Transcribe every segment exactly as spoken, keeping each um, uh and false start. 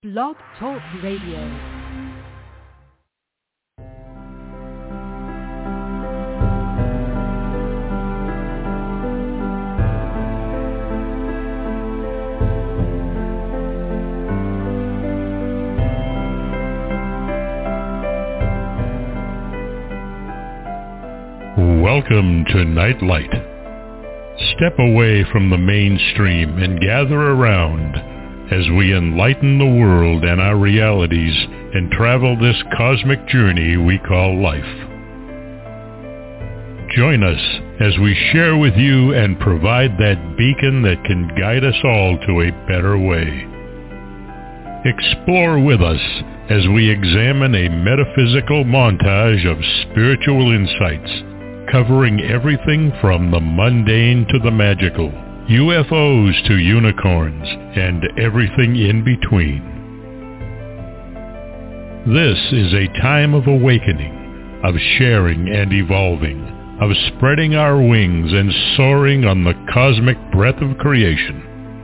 Blog Talk Radio. Welcome to Night Light. Step away from the mainstream and gather around as we enlighten the world and our realities and travel this cosmic journey we call life. Join us as we share with you and provide that beacon that can guide us all to a better way. Explore with us as we examine a metaphysical montage of spiritual insights, covering everything from the mundane to the magical, U F Os to unicorns, and everything in between. This is a time of awakening, of sharing and evolving, of spreading our wings and soaring on the cosmic breath of creation.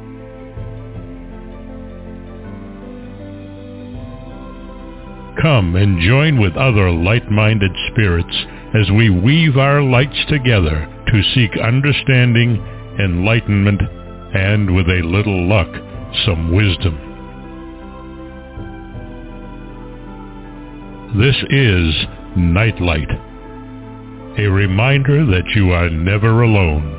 Come and join with other light-minded spirits as we weave our lights together to seek understanding, enlightenment, and with a little luck, some wisdom. This is Nightlight, a reminder that you are never alone.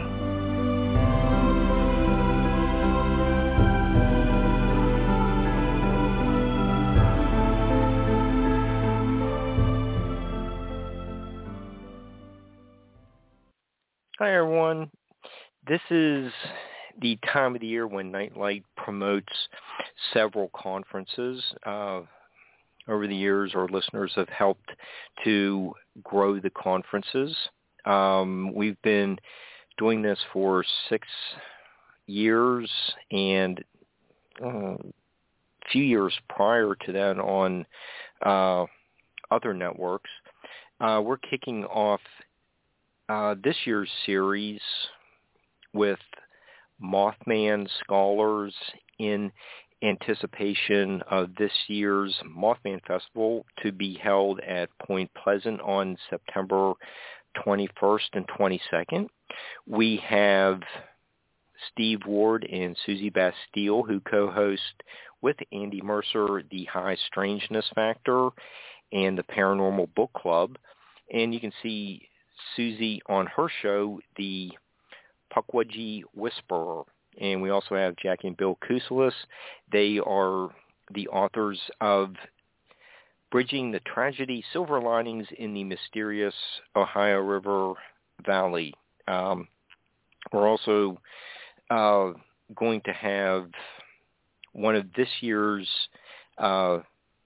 Hi everyone, this is the time of the year when Nightlight promotes several conferences. Uh, over the years, our listeners have helped to grow the conferences. Um, we've been doing this for six years and uh, a few years prior to that on uh, other networks. Uh, we're kicking off Uh, this year's series with Mothman scholars in anticipation of this year's Mothman Festival to be held at Point Pleasant on September twenty-first and twenty-second. We have Steve Ward and Susie Bastille, who co-host with Andy Mercer the High Strangeness Factor and the Paranormal Book Club. And you can see Susie on her show, the Pukwudgie Whisperer. And we also have Jackie and Bill Kuselis. They are the authors of Bridging the Tragedy, Silver Linings in the Mysterious Ohio River Valley. Um, we're also uh, going to have one of this year's uh,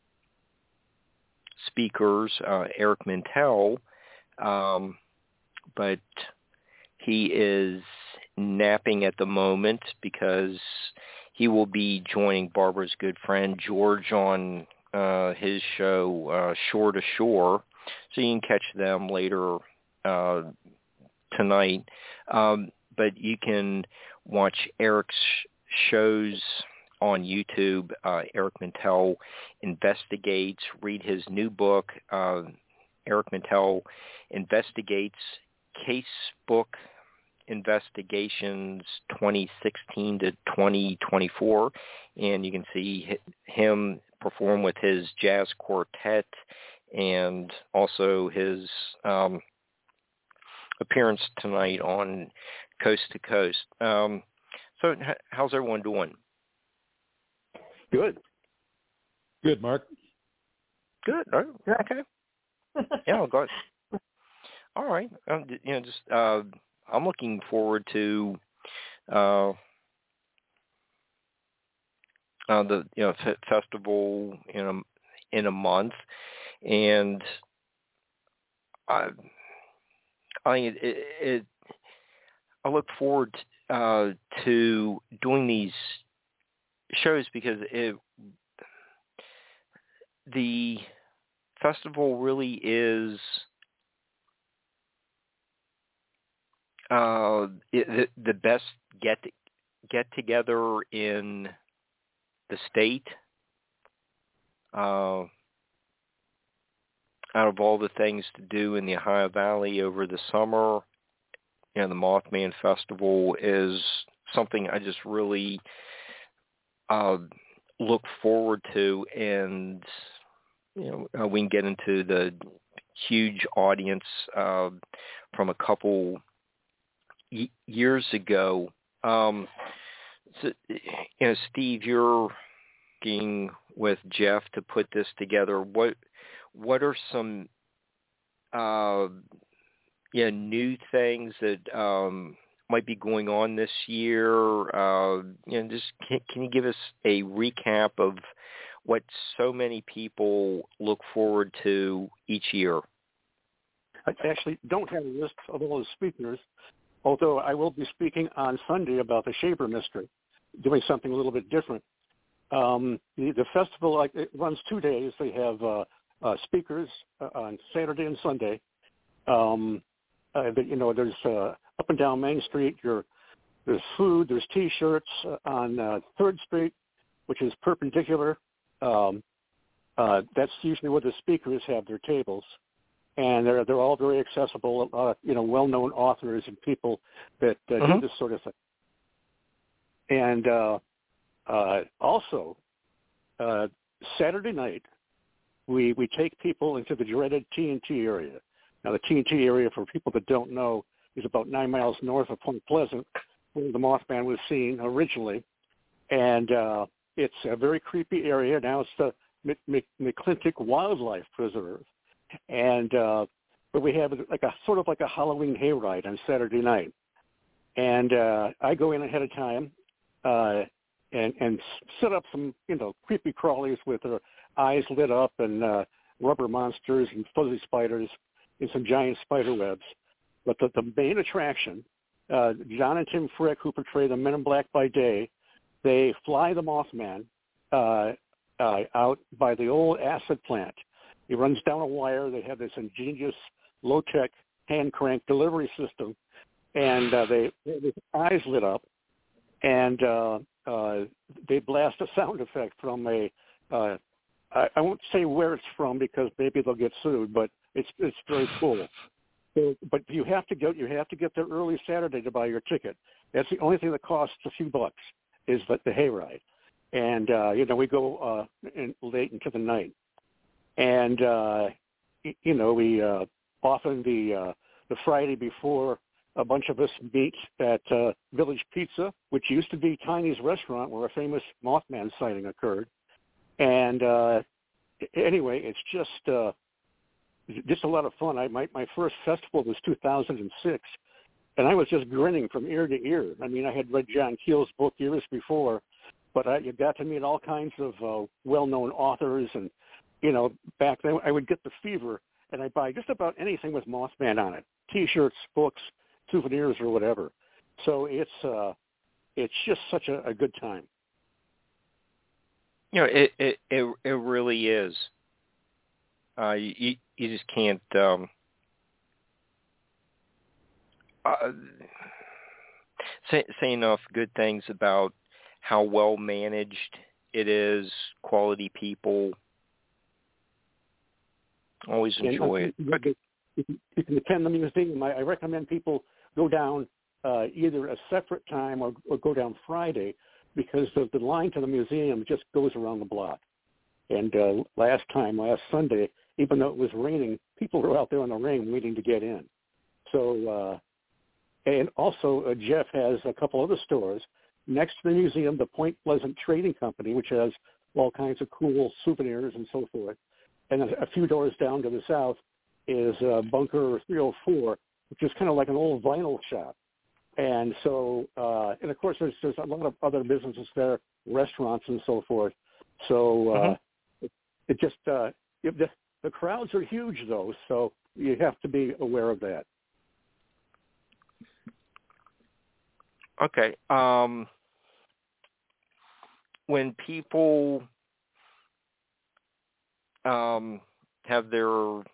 speakers, uh, Eric Mintel, Um, but he is napping at the moment because he will be joining Barbara's good friend George on uh, his show uh, Shore to Shore, so you can catch them later uh, tonight. Um, but you can watch Eric's shows on YouTube. Uh, Eric Mintel Investigates. Read his new book, uh, Eric Mintel Investigates Casebook Investigations twenty sixteen to twenty twenty-four, and you can see him perform with his jazz quartet and also his um, appearance tonight on Coast to Coast. Um, so how's everyone doing? Good. Good, Mark. Good. Oh, okay. Yeah, go ahead. All right. Um, you know, just uh, I'm looking forward to uh, uh, the you know f- festival in a in a month, and I I it, it I look forward uh, to doing these shows because it the festival really is uh, it, the, the best get get together in the state uh, out of all the things to do in the Ohio Valley over the summer, you know, the Mothman Festival is something I just really uh, look forward to, and you know, uh, we can get into the huge audience uh, from a couple y- years ago. Um, so, you know, Steve, you're working with Jeff to put this together. What what are some uh, yeah new things that um, might be going on this year? Uh, you know, just can, can you give us a recap of what so many people look forward to each year? I actually don't have a list of all the speakers, although I will be speaking on Sunday about the Shaver mystery, doing something a little bit different. Um, the, the festival, like, it runs two days. They have uh, uh, speakers uh, on Saturday and Sunday. Um, uh, but, you know, there's uh, up and down Main Street. You're, there's food. There's T-shirts uh, on uh, Third Street, which is perpendicular. Um, uh, that's usually where the speakers have their tables. And they're they're all very accessible. Uh, you know, well-known authors and people that uh, mm-hmm. do this sort of thing. And uh, uh, also, uh, Saturday night, we we take people into the dreaded T N T area. Now, the T N T area, for people that don't know, is about nine miles north of Point Pleasant, where the Mothman was seen originally. And uh, it's a very creepy area. Now it's the Mc- Mc- McClintock Wildlife Preserve. And uh, but we have like a sort of like a Halloween hayride on Saturday night, and uh, I go in ahead of time uh, and and set up some you know creepy crawlies with their eyes lit up and uh, rubber monsters and fuzzy spiders and some giant spider webs. But the, the main attraction, uh, John and Tim Frick, who portray the Men in Black by day, they fly the Mothman uh, uh, out by the old acid plant. He runs down a wire. They have this ingenious, low-tech, hand-crank delivery system, and uh, they have his eyes lit up, and uh, uh, they blast a sound effect from a, uh, I, I won't say where it's from because maybe they'll get sued, but it's it's very cool. So, but you have to go. You have to get there early Saturday to buy your ticket. That's the only thing that costs a few bucks is the, the hayride, and uh, you know we go uh, in, late into the night. And, uh, you know, we uh, often the uh, the Friday before, a bunch of us meet at uh, Village Pizza, which used to be Tiny's restaurant where a famous Mothman sighting occurred. And uh, anyway, it's just uh, just a lot of fun. I, my, my first festival was two thousand six, and I was just grinning from ear to ear. I mean, I had read John Keel's book years before, but I, you got to meet all kinds of uh, well-known authors and, you know, back then I would get the fever, and I'd buy just about anything with Mothman on it, T-shirts, books, souvenirs, or whatever. So it's uh, it's just such a, a good time. You know, it it it, it really is. Uh, you you just can't um, uh, say say enough good things about how well managed it is, quality people. Always enjoy and, uh, it. If you can attend the museum, I, I recommend people go down uh, either a separate time or, or go down Friday because the, the line to the museum just goes around the block. And uh, last time, last Sunday, even though it was raining, people were out there in the rain waiting to get in. So, uh, and also uh, Jeff has a couple other stores next to the museum, the Point Pleasant Trading Company, which has all kinds of cool souvenirs and so forth. And a, a few doors down to the south is uh, Bunker three oh four, which is kind of like an old vinyl shop. And so, uh, and of course, there's, there's a lot of other businesses there, restaurants and so forth. So uh, mm-hmm. it, it just, uh, it, the, the crowds are huge, though, so you have to be aware of that. Okay. Um, when people um, have their,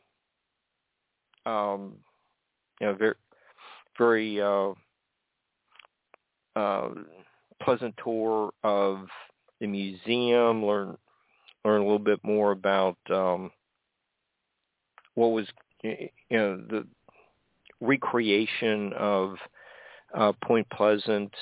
um, you know, very, very uh, uh, pleasant tour of the museum, learn learn a little bit more about um, what was, you know, the recreation of uh, Point Pleasant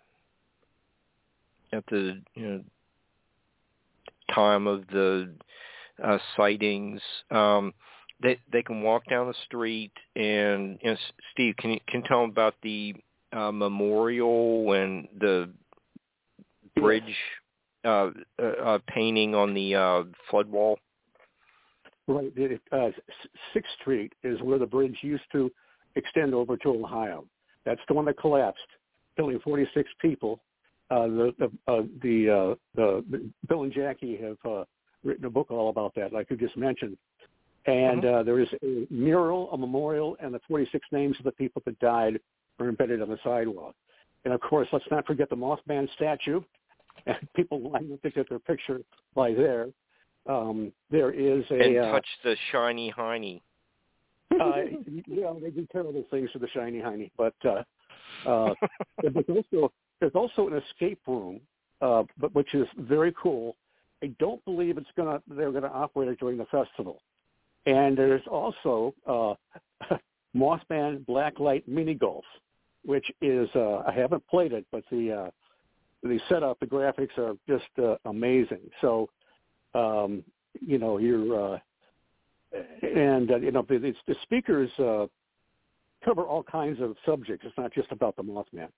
at the you know, time of the uh, sightings. Um, they they can walk down the street, and you know, Steve, can you can you tell them about the uh, memorial and the bridge uh, uh, uh, painting on the uh, flood wall? Right. It, uh, Sixth Street is where the bridge used to extend over to Ohio. That's the one that collapsed, killing forty-six people. Uh, the the uh, the, uh, the Bill and Jackie have uh, written a book all about that, like you just mentioned. And mm-hmm. uh, there is a mural, a memorial, and the forty-six names of the people that died are embedded on the sidewalk. And of course, let's not forget the Mothman statue. And people line up to get their picture by there. Um, there is a and uh, touch the shiny hiney. uh, yeah, they do terrible things to the shiny hiney, but uh, uh, but also there's also an escape room, uh, but which is very cool. I don't believe it's gonna they're gonna operate it during the festival. And there's also uh, Mothman Blacklight Mini Golf, which is uh, I haven't played it, but the uh, the setup, the graphics are just uh, amazing. So. Um, you know, you're, uh, and, uh, you know, the, the speakers uh, cover all kinds of subjects. It's not just about the Mothman.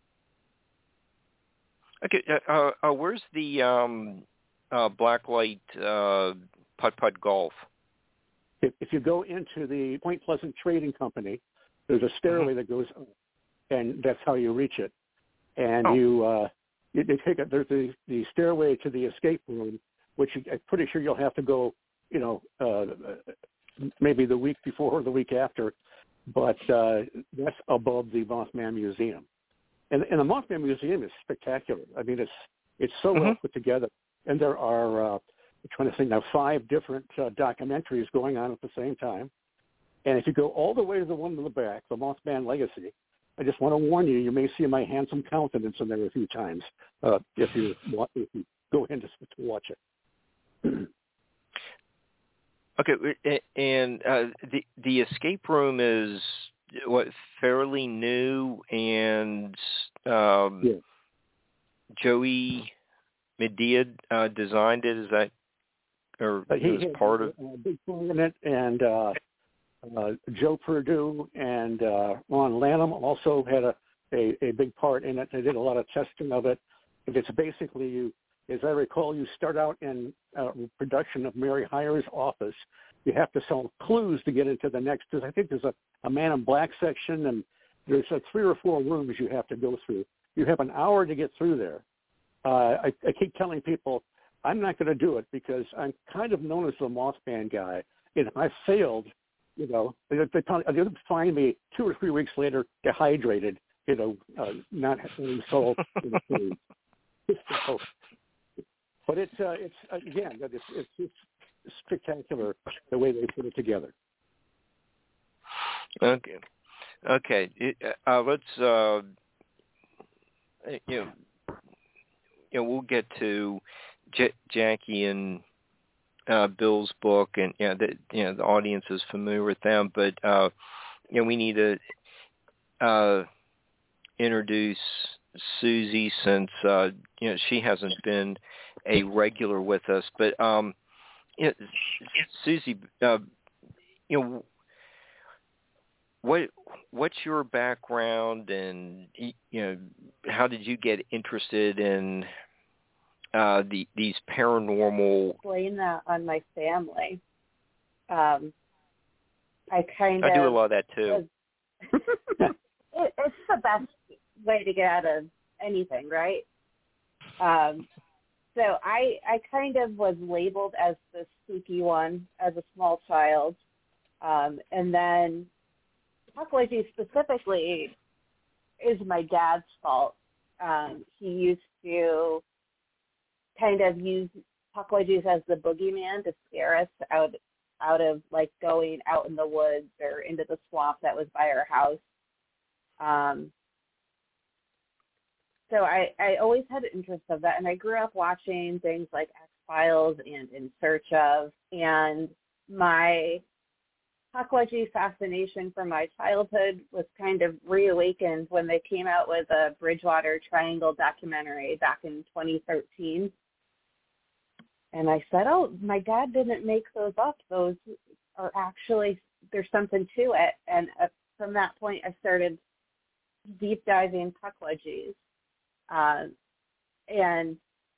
Okay, uh, uh, where's the um, uh, Blacklight uh, putt-putt golf? If, if you go into the Point Pleasant Trading Company, there's a stairway mm-hmm. that goes up, and that's how you reach it. And oh. you, uh, you, they take a, there's the, the stairway to the escape room, which I'm pretty sure you'll have to go, you know, uh, maybe the week before or the week after, but uh, that's above the Mothman Museum. And, and the Mothman Museum is spectacular. I mean, it's it's so mm-hmm. well put together. And there are, uh, I'm trying to think now, five different uh, documentaries going on at the same time. And if you go all the way to the one in the back, the Mothman Legacy, I just want to warn you, you may see my handsome countenance in there a few times uh, if you want, if you go in to, to watch it. Okay, and uh, the the escape room is what fairly new, and um, yeah. Joey Medea uh, designed it. Is that or uh, he was had part of a big part in it, and uh, uh, Joe Perdue and uh, Ron Lanham also had a, a a big part in it. They did a lot of testing of it. It's basically you. As I recall, you start out in uh, production of Mary Hyer's Office. You have to solve clues to get into the next. Because I think there's a, a Man in Black section, and there's uh, three or four rooms you have to go through. You have an hour to get through there. Uh, I, I keep telling people I'm not going to do it because I'm kind of known as the Mothman guy. And if I failed, you know, they, they, they would find me two or three weeks later dehydrated, you know, uh, not having soul in the food. So, but it's uh, it's again it's, it's it's spectacular the way they put it together. Okay, okay. It, uh, let's uh, you know you know we'll get to J- Jackie and uh, Bill's book, and you know the you know the audience is familiar with them, but uh, you know we need to uh, introduce Susie since uh, you know she hasn't been a regular with us, but um, you know, Susie, uh, you know, what what's your background, and you know, how did you get interested in uh, the these paranormal? Blame that on my family. Um, I kind I of do a lot of that too. Was, it, it's the best way to get out of anything, right? Um, so I I kind of was labeled as the spooky one as a small child, um, and then Pukwudgie specifically is my dad's fault. Um, he used to kind of use Pukwudgies as the boogeyman to scare us out out of like going out in the woods or into the swamp that was by our house. Um, so I, I always had an interest of that, and I grew up watching things like files and in search of. And my Pukwudgie fascination from my childhood was kind of reawakened when they came out with a Bridgewater Triangle documentary back in twenty thirteen. And I said, oh, my dad didn't make those up. Those are actually, there's something to it. And uh, from that point, I started deep diving Pukwudgies. Uh, and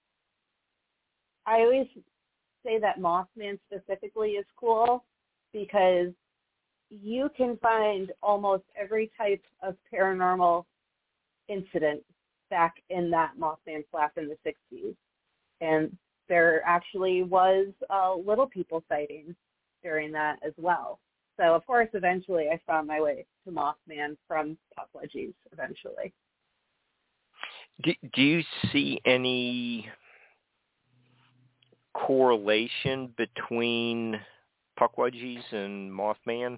I always say that Mothman specifically is cool because you can find almost every type of paranormal incident back in that Mothman flap in the sixties. And there actually was a Little People sighting during that as well. So, of course, eventually I found my way to Mothman from Pukwudgies eventually. Do, do you see any correlation between Pukwudgies and Mothman?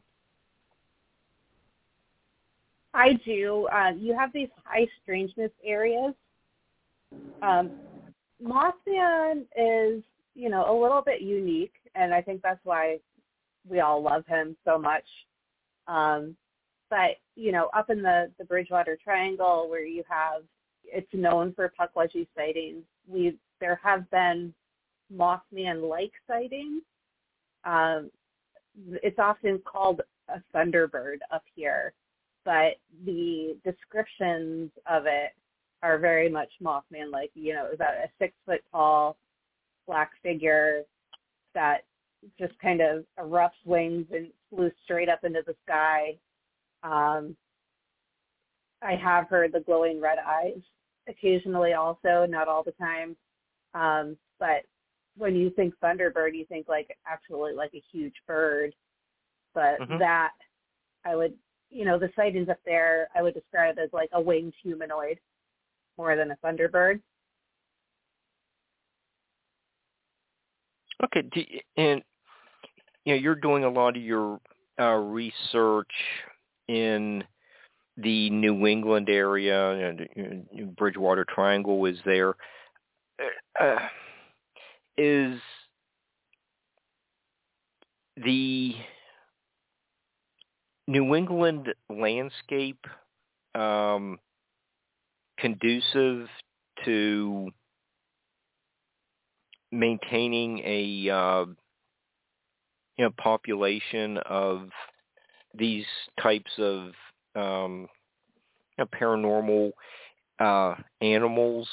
I do. Uh, you have these high strangeness areas. Um, Mothman is, you know, a little bit unique, and I think that's why we all love him so much. Um, but, you know, up in the, the Bridgewater Triangle where you have, it's known for Pukwudgie sightings, we there have been Mothman-like sightings. Um, it's often called a thunderbird up here, but the descriptions of it are very much Mothman-like. You know, about a six-foot-tall black figure that just kind of erupts wings and flew straight up into the sky. Um, I have heard the glowing red eyes occasionally also, not all the time. Um, but when you think Thunderbird, you think like actually like a huge bird. But mm-hmm. that, I would, you know, the sightings up there, I would describe as like a winged humanoid more than a Thunderbird. Okay, and you know, you're doing a lot of your uh, research in the New England area, and you know, Bridgewater Triangle is there. Uh, is the New England landscape um, conducive to maintaining a uh, you know population of these types of um, you know, paranormal uh, animals?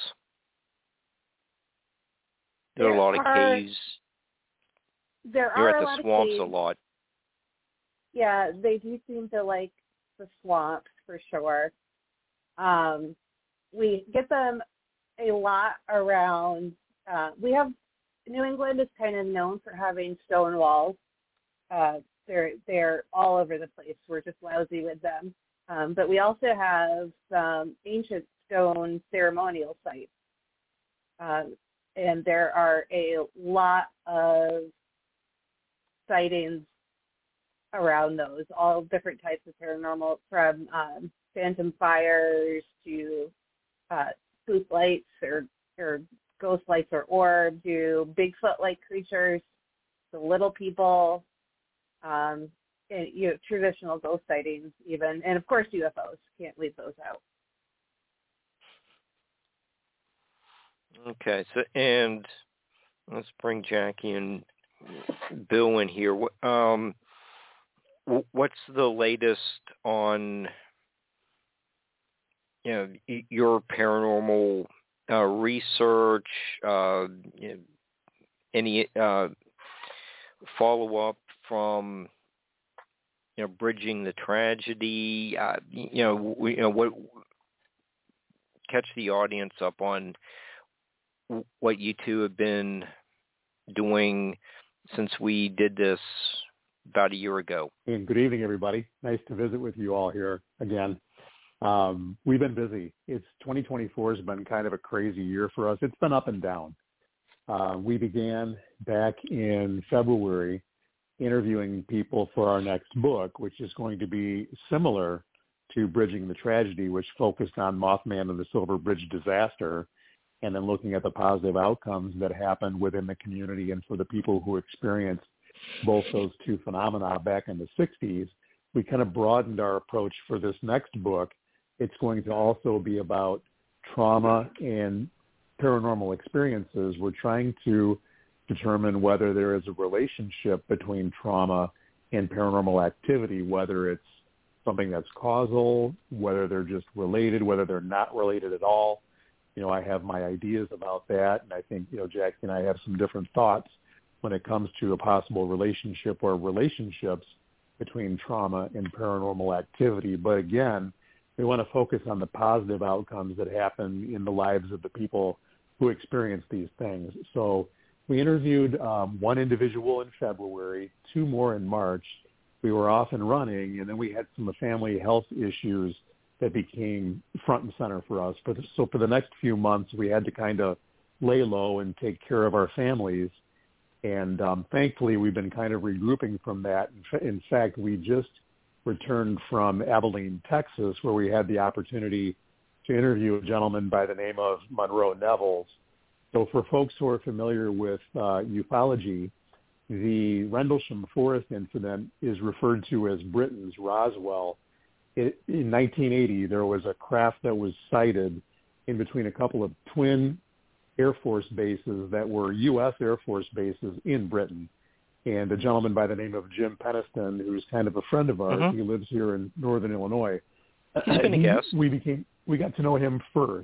There, there are a lot are, of caves. There You're are at a the lot swamps of caves. a lot. Yeah, they do seem to like the swamps for sure. Um, we get them a lot around. Uh, we have New England is kind of known for having stone walls. Uh, they're they're all over the place. We're just lousy with them. Um, but we also have some ancient stone ceremonial sites. Um, and there are a lot of sightings around those, all different types of paranormal, from um, phantom fires to uh, spook lights or, or ghost lights or orbs, to Bigfoot-like creatures, the Little People, um, and, you know, traditional ghost sightings even, and of course U F Os. Can't leave those out. Okay, so and let's bring Jackie and Bill in here. Um, what's the latest on you know your paranormal uh, research? Uh, you know, any uh, follow up from you know bridging the tragedy? Uh, you know, we, you know what? Catch the audience up on what you two have been doing since we did this about a year ago. And good evening, everybody. Nice to visit with you all here again. Um, we've been busy. It's twenty twenty-four has been kind of a crazy year for us. It's been up and down. Uh, we began back in February interviewing people for our next book, which is going to be similar to Bridging the Tragedy, which focused on Mothman and the Silver Bridge disaster. and then looking at the positive outcomes that happen within the community and for the people who experienced both those two phenomena back in the sixties, we kind of broadened our approach for this next book. It's going to also be about trauma and paranormal experiences. We're trying to determine whether there is a relationship between trauma and paranormal activity, whether it's something that's causal, whether they're just related, whether they're not related at all. You know, I have my ideas about that, and I think, you know, Jackie and I have some different thoughts when it comes to a possible relationship or relationships between trauma and paranormal activity. But again, we want to focus on the positive outcomes that happen in the lives of the people who experience these things. So we interviewed um, one individual in February, two more in March. We were off and running, and then we had some family health issues that became front and center for us. For the, so for the next few months, we had to kind of lay low and take care of our families. And um, thankfully, we've been kind of regrouping from that. In, in fact, we just returned from Abilene, Texas, where we had the opportunity to interview a gentleman by the name of Monroe Nevels. So for folks who are familiar with uh, ufology, the Rendlesham Forest incident is referred to as Britain's Roswell. It, in nineteen eighty, there was a craft that was sighted in between a couple of twin Air Force bases that were U S Air Force bases in Britain. And a gentleman by the name of Jim Peniston, who's kind of a friend of ours, mm-hmm. he lives here in Northern Illinois. He's been a guest. We became, we got to know him first,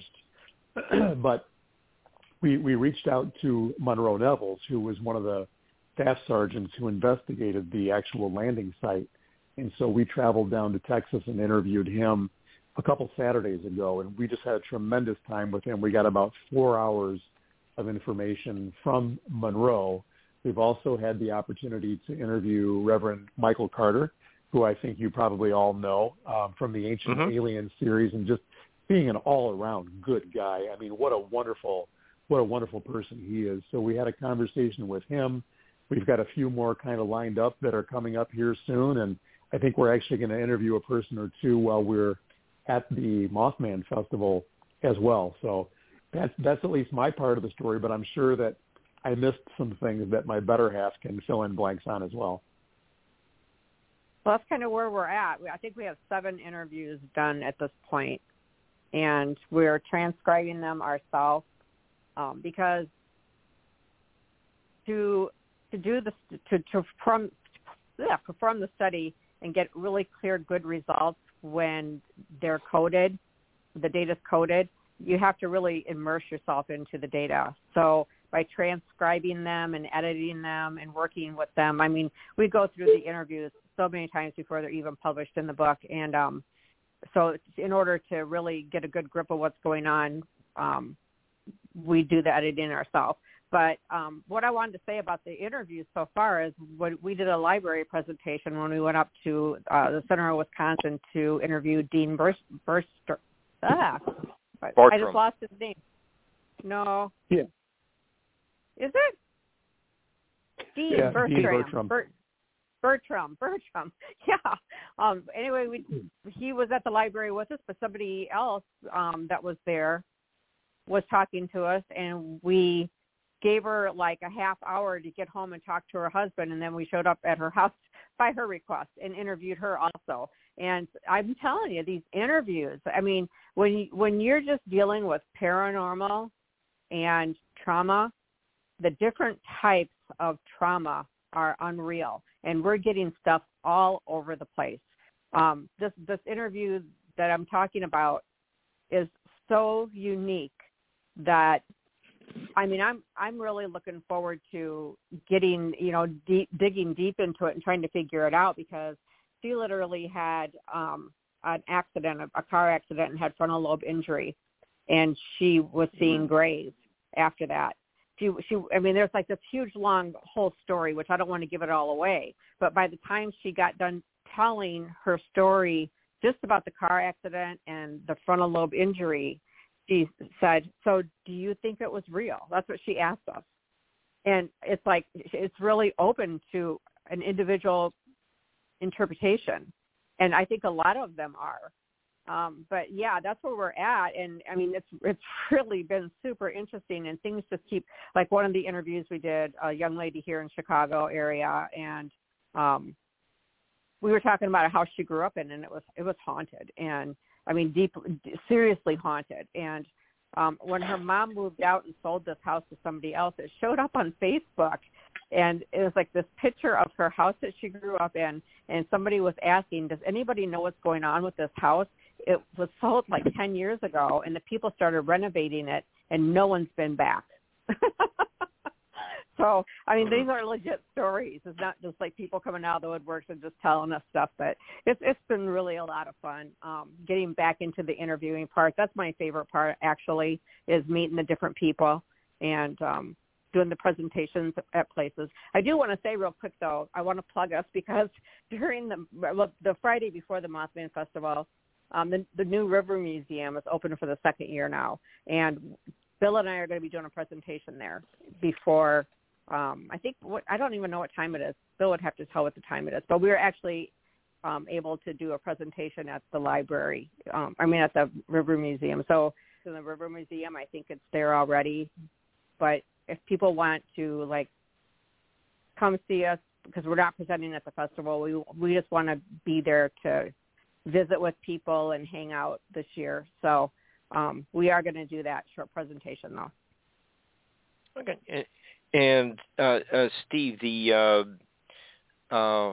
but we we reached out to Monroe Nevels, who was one of the staff sergeants who investigated the actual landing site. And so we traveled down to Texas and interviewed him a couple Saturdays ago, and we just had a tremendous time with him. We got about four hours of information from Monroe. We've also had the opportunity to interview Reverend Michael Carter, who I think you probably all know um, from the Ancient mm-hmm. Alien series, and just being an all-around good guy. I mean, what a wonderful, what a wonderful person he is. So we had a conversation with him. We've got a few more kind of lined up that are coming up here soon, and I think we're actually going to interview a person or two while we're at the Mothman Festival as well. So that's that's at least my part of the story, but I'm sure that I missed some things that my better half can fill in blanks on as well. Well, that's kind of where we're at. I think we have seven interviews done at this point, and we're transcribing them ourselves um, because to to do the to to from yeah, perform the study and get really clear, good results when they're coded, the data's coded, you have to really immerse yourself into the data. So by transcribing them and editing them and working with them, I mean, we go through the interviews so many times before they're even published in the book. And um, so in order to really get a good grip of what's going on, um, we do the editing ourselves. But um, what I wanted to say about the interviews so far is when we did a library presentation when we went up to uh, the center of Wisconsin to interview Dean Burst. Burst ah, I just lost his name. No. Yeah. Is it? Dean yeah, Bertram. Dean Bertram. Bert, Bertram. Bertram. Yeah. Um, anyway, we, he was at the library with us, but somebody else um, that was there was talking to us, and we gave her like a half hour to get home and talk to her husband, and then we showed up at her house by her request and interviewed her also. And I'm telling you, these interviews, I mean, when you, when you're just dealing with paranormal and trauma, the different types of trauma are unreal, and we're getting stuff all over the place. Um, this this interview that I'm talking about is so unique that, I mean, I'm I'm really looking forward to getting, you know, deep, digging deep into it and trying to figure it out, because she literally had um, an accident, a car accident, and had frontal lobe injury, and she was seeing grays after that. She, she, I mean, there's like this huge, long whole story, which I don't want to give it all away. But by the time she got done telling her story just about the car accident and the frontal lobe injury, she said, "So do you think it was real?" That's what she asked us. And it's like, it's really open to an individual interpretation. And I think a lot of them are. Um, but yeah, that's where we're at, and I mean, it's it's really been super interesting, and things just keep, like one of the interviews we did, a young lady here in Chicago area, and um, we were talking about a house she grew up in, and it was it was haunted, and I mean, deep, seriously haunted, and um, when her mom moved out and sold this house to somebody else, it showed up on Facebook, and it was like this picture of her house that she grew up in, and somebody was asking, does anybody know what's going on with this house? It was sold like ten years ago, and the people started renovating it, and no one's been back. So, I mean, these are legit stories. It's not just like people coming out of the woodworks and just telling us stuff, but it's it's been really a lot of fun um, getting back into the interviewing part. That's my favorite part, actually, is meeting the different people and um, doing the presentations at places. I do want to say real quick, though, I want to plug us because during the well, the Friday before the Mothman Festival, um, the, the new River Museum is open for the second year now, and Bill and I are going to be doing a presentation there before Um, I think what, I don't even know what time it is. Bill would have to tell what the time it is. But we were actually um, able to do a presentation at the library. Um, I mean, at the River Museum. So in the River Museum, I think it's there already. But if people want to like come see us, because we're not presenting at the festival, we we just want to be there to visit with people and hang out this year. So um, we are going to do that short presentation, though. Okay. And uh, uh, Steve, the uh, uh,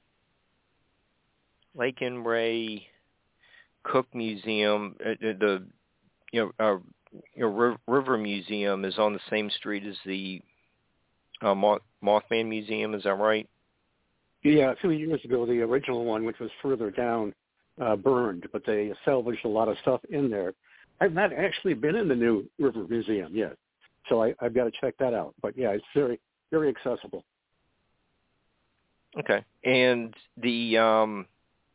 Lake and Ray Cook Museum, uh, the you know, uh, you know River Museum is on the same street as the uh, Moth- Mothman Museum. Is that right? Yeah, a few years ago, the original one, which was further down, uh, burned, but they salvaged a lot of stuff in there. I've not actually been in the new River Museum yet. So I, I've got to check that out. But, yeah, it's very, very accessible. Okay. And the um,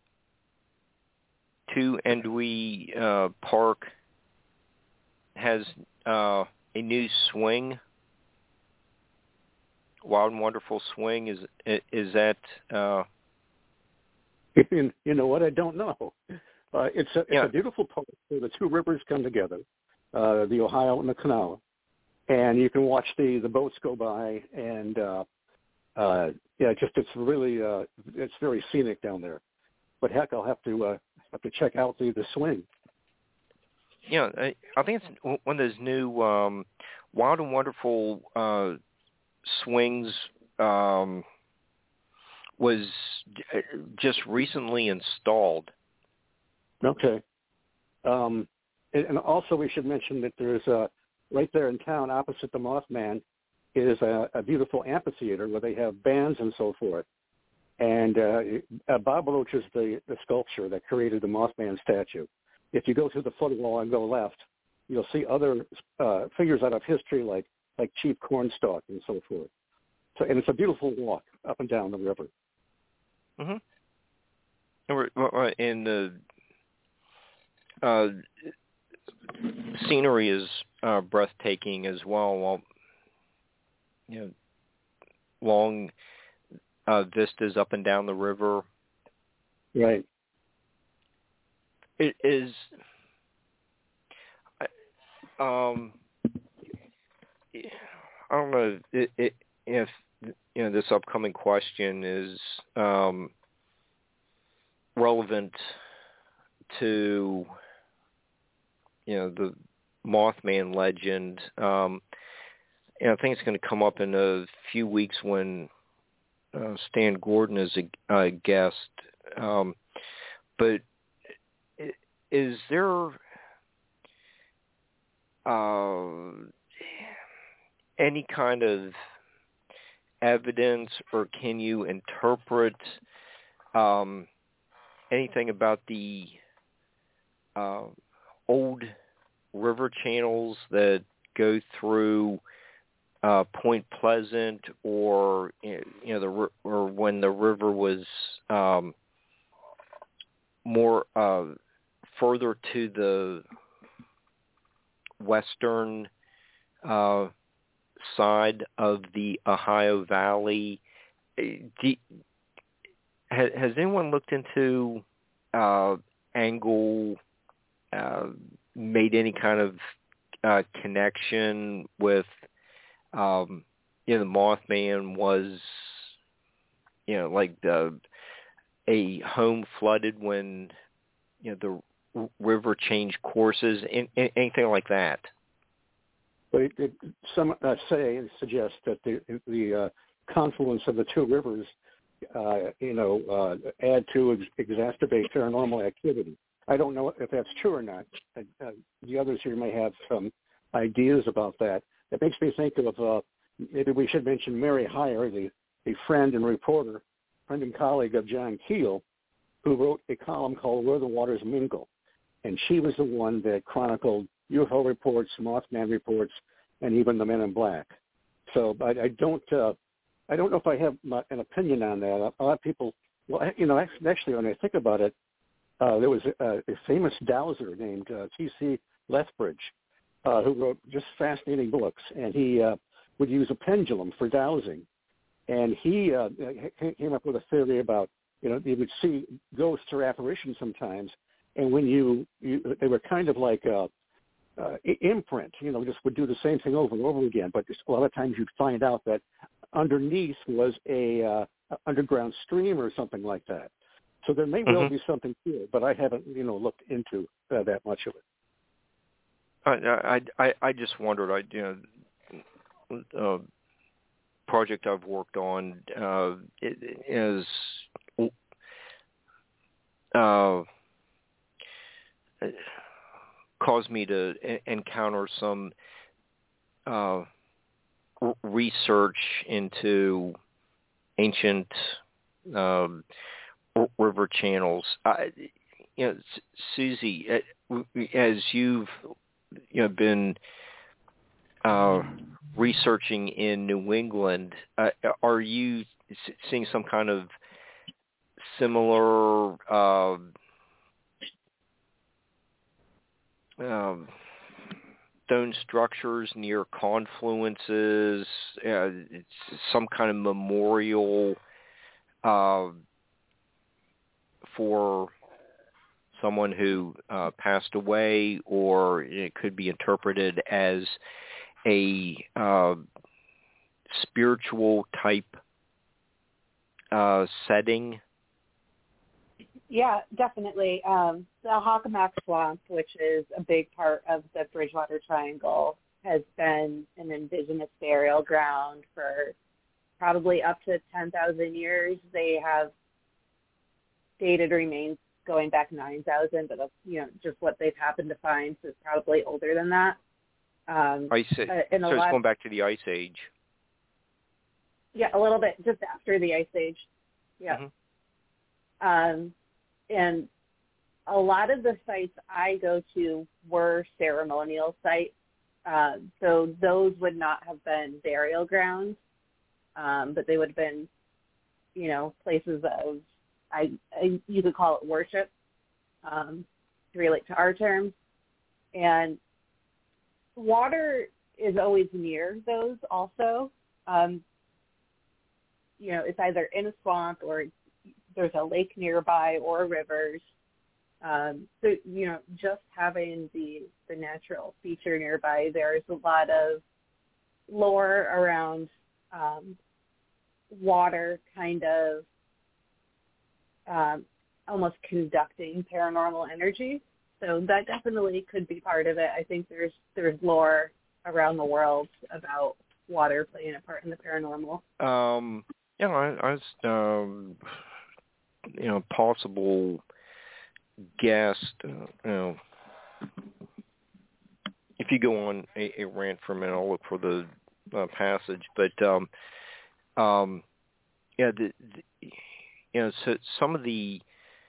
Two Endwee uh, Park has uh, a new swing, Wild and Wonderful Swing. Is is that... Uh... you know what? I don't know. Uh, it's a, it's yeah. a beautiful park where the two rivers come together, uh, the Ohio and the Kanawha. And you can watch the, the boats go by, and uh, uh, yeah, just it's really uh, it's very scenic down there. But heck, I'll have to uh, have to check out the, the swing. Yeah, I, I think it's one of those new um, Wild and Wonderful uh, swings um, was just recently installed. Okay, um, and, and also we should mention that there's a. Right there in town, opposite the Mothman, is a, a beautiful amphitheater where they have bands and so forth. And uh, uh, Bob Roach is the, the sculpture that created the Mothman statue. If you go through the foot wall and go left, you'll see other uh, figures out of history like like Chief Cornstalk and so forth. So, and it's a beautiful walk up and down the river. Mm-hmm. And the uh, scenery is uh, breathtaking as well. Well, you know, long uh, vistas up and down the river. Right. It is. Um, I don't know if, if you know this upcoming question is um, relevant to you know the Mothman legend. Um, and I think it's going to come up in a few weeks when uh, Stan Gordon is a, a guest. Um, but is there uh, any kind of evidence, or can you interpret um, anything about the uh, old river channels that go through uh, Point Pleasant, or you know, the or when the river was um, more uh, further to the western uh, side of the Ohio Valley? Do, has, has anyone looked into uh, angle uh, made any kind of uh, connection with, um, you know, the Mothman was, you know, like the a home flooded when, you know, the r- river changed courses, in, in, anything like that? But it, it, some uh, say and suggest that the the uh, confluence of the two rivers, uh, you know, uh, add to ex- exacerbate paranormal activity. I don't know if that's true or not. Uh, uh, the others here may have some ideas about that. It makes me think of uh, maybe we should mention Mary Hyre, the, the friend and reporter, friend and colleague of John Keel, who wrote a column called Where the Waters Mingle. And she was the one that chronicled U F O reports, Mothman reports, and even the Men in Black. So I, I don't, uh, I don't know if I have my, an opinion on that. A lot of people, well, you know, actually, when I think about it, uh, there was a, a famous dowser named uh, T C Lethbridge, uh, who wrote just fascinating books, and he uh, would use a pendulum for dowsing. And he uh, came up with a theory about, you know, you would see ghosts or apparitions sometimes, and when you, you they were kind of like a, uh, imprint, you know, just would do the same thing over and over again. But just a lot of times you'd find out that underneath was a uh, underground stream or something like that. So there may well mm-hmm. be something here, but I haven't, you know, looked into uh, that much of it. I, I, I just wondered, I, you know, uh, project I've worked on uh, is uh, caused me to encounter some uh, research into ancient um, river channels. I, you know, Susie, as you've you know been uh, researching in New England, uh, are you seeing some kind of similar uh, um, stone structures near confluences, uh, it's some kind of memorial uh, for someone who uh, passed away, or it could be interpreted as a uh, spiritual type uh, setting? Yeah, definitely. Um, the Hockomack Swamp, which is a big part of the Bridgewater Triangle, has been an indigenous burial ground for probably up to ten thousand years. They have dated remains going back nine thousand, but that's, you know, just what they've happened to find, so it's probably older than that. Um, Ice Age. Uh, so it's lot, going back to the Ice Age. Yeah, a little bit, just after the Ice Age. Yeah. Mm-hmm. Um, and a lot of the sites I go to were ceremonial sites. Uh, so those would not have been burial grounds, um, but they would have been, you know, places of, I, I you could call it worship, um, to relate to our terms. And water is always near those also. Um, you know, it's either in a swamp or there's a lake nearby or rivers. Um, so, you know, just having the, the natural feature nearby, there's a lot of lore around um, water kind of um, almost conducting paranormal energy. So that definitely could be part of it. I think there's there's lore around the world about water playing a part in the paranormal. Um, you know, I, I was, um, you know, possible guest, uh, you know, if you go on a, a rant for a minute, I'll look for the uh, passage. But, um, um, yeah, the, the, you know, so some of the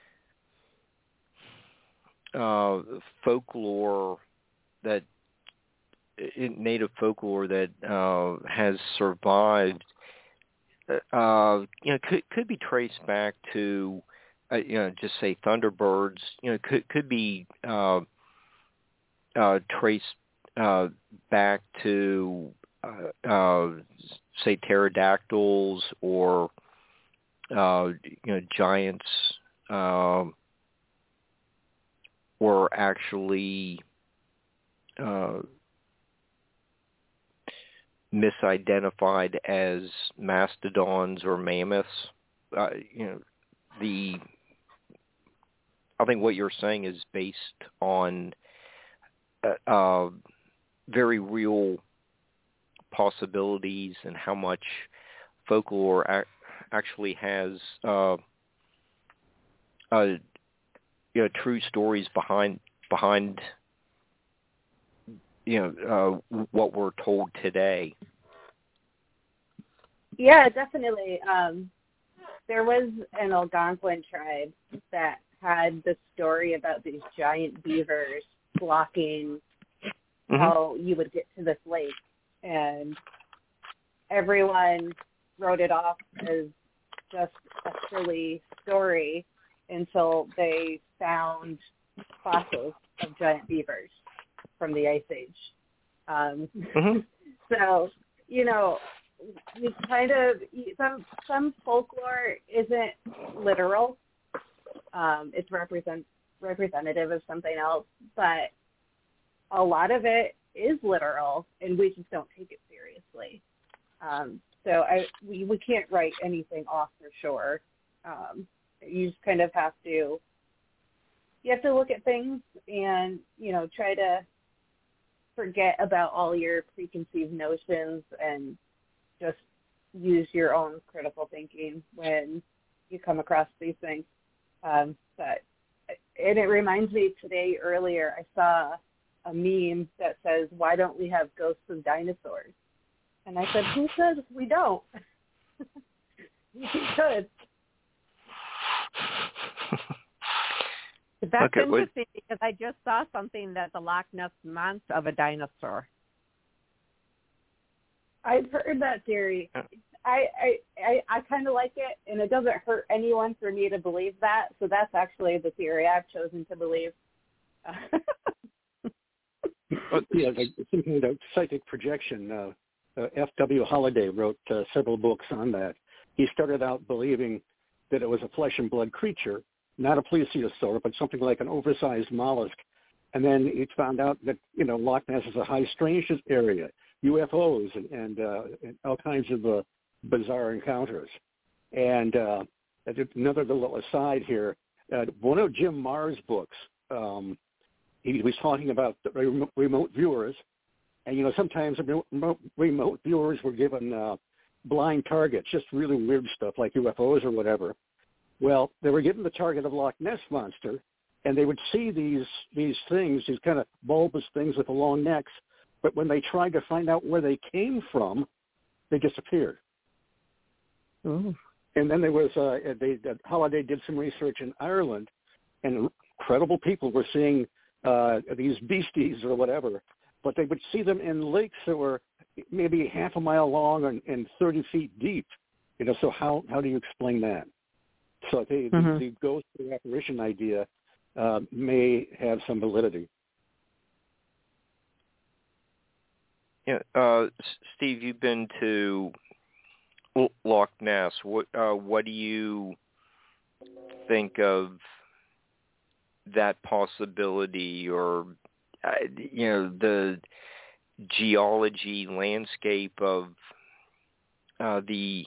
uh, folklore that, native folklore that uh, has survived, uh, you know, could could be traced back to, uh, you know, just say thunderbirds. You know, could could be uh, uh, traced uh, back to, uh, uh, say, pterodactyls or, uh, you know, giants, uh, were actually uh, misidentified as mastodons or mammoths. Uh, you know, the I think what you're saying is based on uh, uh, very real possibilities and how much folklore ac- actually has uh, uh, you know, true stories behind behind you know uh, what we're told today. Yeah, definitely. Um, there was an Algonquin tribe that had the story about these giant beavers blocking mm-hmm. how you would get to this lake, and everyone wrote it off as just a silly story until they found fossils of giant beavers from the Ice Age. Um, mm-hmm. So, you know, you kind of some some folklore isn't literal. Um, it's represent representative of something else, but a lot of it is literal, and we just don't take it seriously. Um, so I we, we can't write anything off for sure. Um, you just kind of have to you have to look at things and, you know, try to forget about all your preconceived notions and just use your own critical thinking when you come across these things. Um, but and it reminds me today earlier I saw a meme that says, "Why don't we have ghosts of dinosaurs?" And I said, "Who says we don't?" We should. That's okay, interesting wait. because I just saw something that the Loch Ness Monster of a dinosaur. I've heard that theory. I I, I, I kind of like it, and it doesn't hurt anyone for me to believe that. So that's actually the theory I've chosen to believe. But, yeah, like some kind of psychic projection. Uh, uh, F W Holliday wrote uh, several books on that. He started out believing that it was a flesh and blood creature, not a plesiosaur, but something like an oversized mollusk. And then he found out that, you know, Loch Ness is a high strangeness area, U F Os and, and, uh, and all kinds of uh, bizarre encounters. And uh, another little aside here, uh, one of Jim Marr's books, um, he was talking about the remote, remote viewers. And, you know, sometimes remote, remote viewers were given uh, blind targets, just really weird stuff like U F Os or whatever. Well, they were given the target of Loch Ness Monster, and they would see these these things, these kind of bulbous things with the long necks, but when they tried to find out where they came from, they disappeared. Ooh. And then there was, uh, they, uh, Holliday did some research in Ireland, and credible people were seeing uh, these beasties or whatever, but they would see them in lakes that were maybe half a mile long and, and thirty feet deep. You know, so how, how do you explain that? So the, mm-hmm. the, the ghost apparition idea uh, may have some validity. Yeah, uh, Steve, you've been to Loch Ness. What uh, what do you think of that possibility, or uh, you know, the geology landscape of uh, the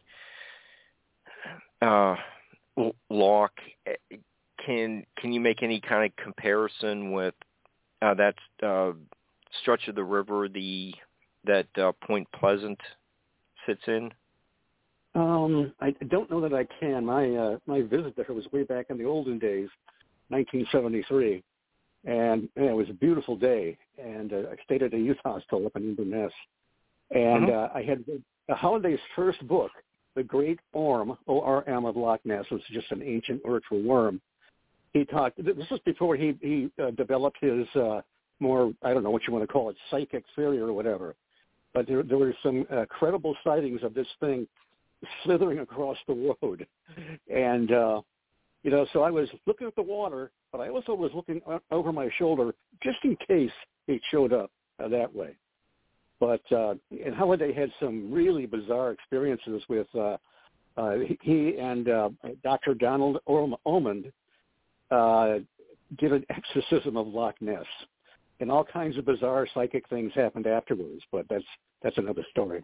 uh, Loch? Can can you make any kind of comparison with uh, that uh, stretch of the river, the that uh, Point Pleasant sits in? Um, I don't know that I can. My uh, my visit there was way back in the olden days, nineteen seventy-three, and, and it was a beautiful day. And uh, I stayed at a youth hostel up in Inverness, and mm-hmm. uh, I had uh, Holliday's first book, The Great Orm, O R M of Loch Ness, was just an ancient word for worm. He talked. This was before he he uh, developed his uh, more, I don't know what you want to call it, psychic theory or whatever. But there there were some uh, credible sightings of this thing slithering across the road, and uh, you know, so I was looking at the water, but I also was looking over my shoulder just in case it showed up uh, that way. But uh, and Holliday had some really bizarre experiences with uh, uh, he and uh, Doctor Donald Ormond uh, did an exorcism of Loch Ness, and all kinds of bizarre psychic things happened afterwards. But that's that's another story.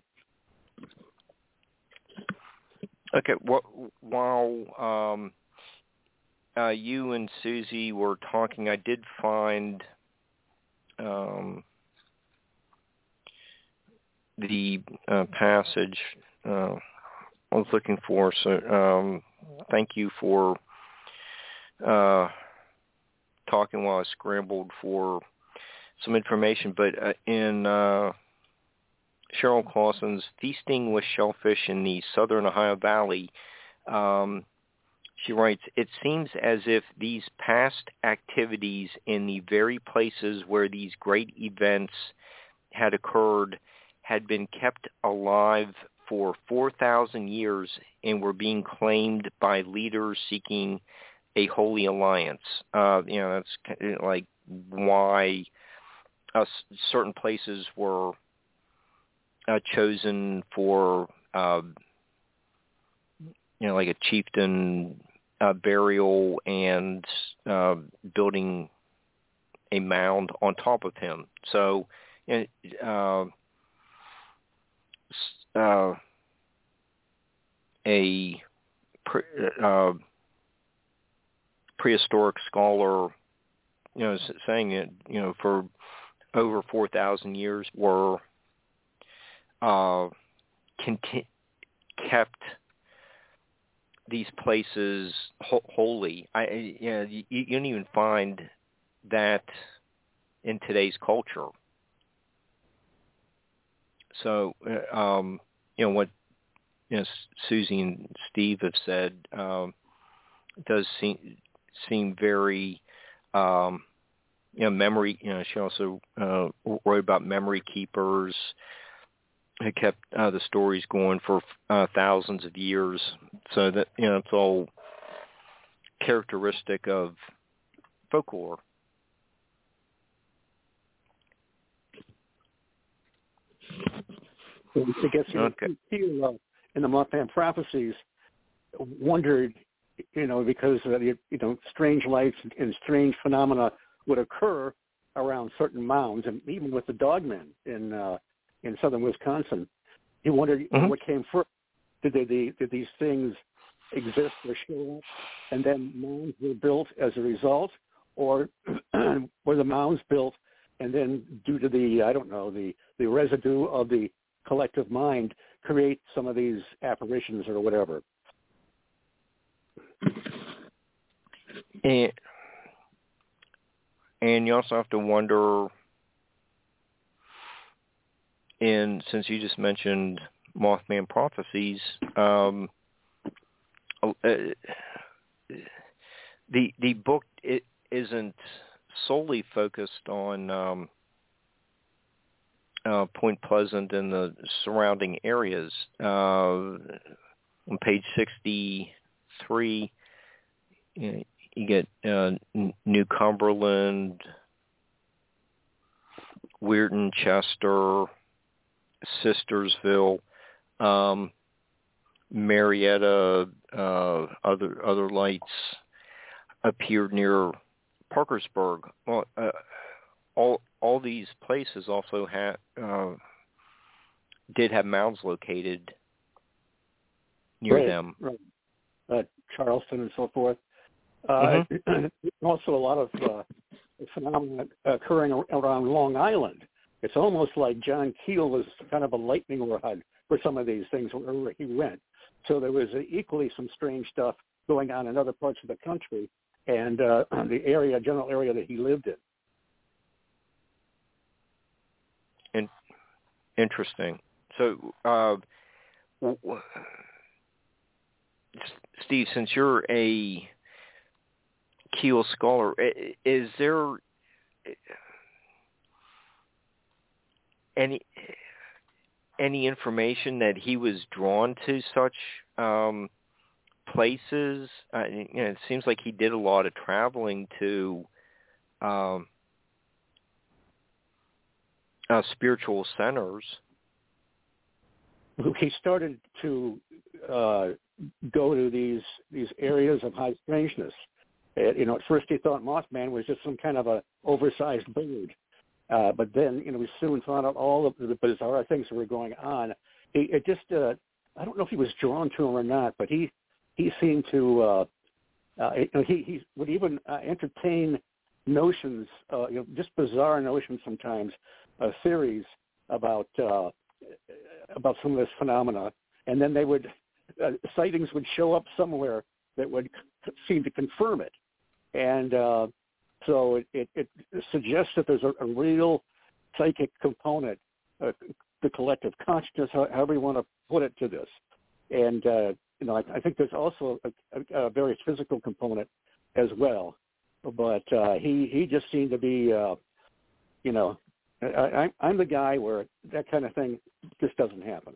Okay. Well, while um, uh, you and Susie were talking, I did find um, the uh, passage uh, I was looking for. So um, thank you for uh, talking while I scrambled for some information. But uh, in uh, Cheryl Clausen's Feasting with Shellfish in the Southern Ohio Valley, um, she writes, it seems as if these past activities in the very places where these great events had occurred had been kept alive for four thousand years and were being claimed by leaders seeking a holy alliance. Uh, you know, that's kind of like why uh, certain places were uh, chosen for, uh, you know, like a chieftain uh, burial and uh, building a mound on top of him. So, you know, uh, uh, a pre, uh, prehistoric scholar, you know, saying it, you know, for over four thousand years were uh, conti- kept these places ho- holy. I, you know, you, you don't even find that in today's culture. So, uh, um, you know, what you know, Susie and Steve have said um, does seem seem very, um, you know, memory. You know, she also uh, wrote about memory keepers who kept uh, the stories going for uh, thousands of years. So that, you know, it's all characteristic of folklore. I guess you Okay. know, uh, in the Mothman prophecies, wondered, you know, because uh, you know, strange lights and strange phenomena would occur around certain mounds, and even with the dogmen in uh, in southern Wisconsin, he wondered Mm-hmm. what came first. Did they, the, did these things exist or show up, and then mounds were built as a result, or were the mounds built and then, due to the I don't know the the residue of the collective mind, create some of these apparitions or whatever? And, and you also have to wonder, and since you just mentioned Mothman prophecies, um, uh, the the book it isn't solely focused on um, uh, Point Pleasant and the surrounding areas. Uh, on page sixty-three, you know, you get uh, New Cumberland, Weirton, Chester, Sistersville, um, Marietta, uh, other other lights appeared near Parkersburg. Well, uh, all all these places also had uh, did have mounds located near right, them. Right. Uh, Charleston and so forth. Uh, Mm-hmm. Also, a lot of uh, phenomena occurring around Long Island. It's almost like John Keel was kind of a lightning rod for some of these things wherever he went. So there was equally some strange stuff going on in other parts of the country and uh, the area, general area that he lived in. In, interesting. So, uh, w- w- Steve, since you're a Keel scholar, is there any any information that he was drawn to such um, places? Uh, you know, it seems like he did a lot of traveling to um, uh, spiritual centers. He started to uh, go to these these areas of high strangeness, Uh, you know, at first he thought Mothman was just some kind of a oversized bird. Uh, but then, you know, we soon found out all of the bizarre things that were going on. He, it just, uh, I don't know if he was drawn to him or not, but he, he seemed to, uh, uh, you know, he, he would even uh, entertain notions, uh, you know, just bizarre notions sometimes, uh, theories about, uh, about some of this phenomena. And then they would, uh, sightings would show up somewhere that would c- seem to confirm it. And, uh, So it, it, it suggests that there's a, a real psychic component, uh, the collective consciousness, however you want to put it, to this. And, uh, you know, I, I think there's also a, a, a very physical component as well. But uh, he, he just seemed to be, uh, you know, I, I, I'm the guy where that kind of thing just doesn't happen.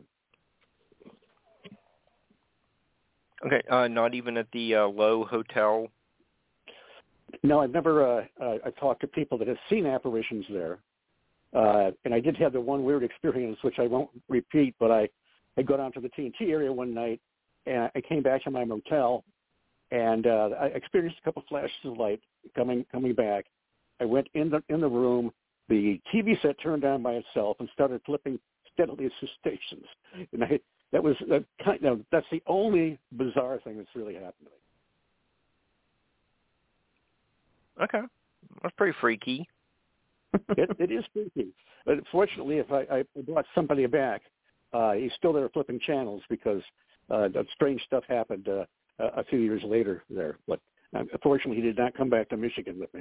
Okay, uh, not even at the uh, Lowe Hotel? No, I've never uh, uh, I've talked to people that have seen apparitions there. Uh, and I did have the one weird experience, which I won't repeat, but I, I got down to the T N T area one night, and I came back to my motel, and uh, I experienced a couple flashes of light coming coming back. I went in the in the room. The T V set turned on by itself and started flipping steadily to stations. And I, that was uh, kind of, that's the only bizarre thing that's really happened to me. Okay, that's pretty freaky. it, it is freaky. But fortunately, if I, I brought somebody back, uh, he's still there flipping channels because uh, that strange stuff happened uh, a few years later there. But uh, fortunately, he did not come back to Michigan with me.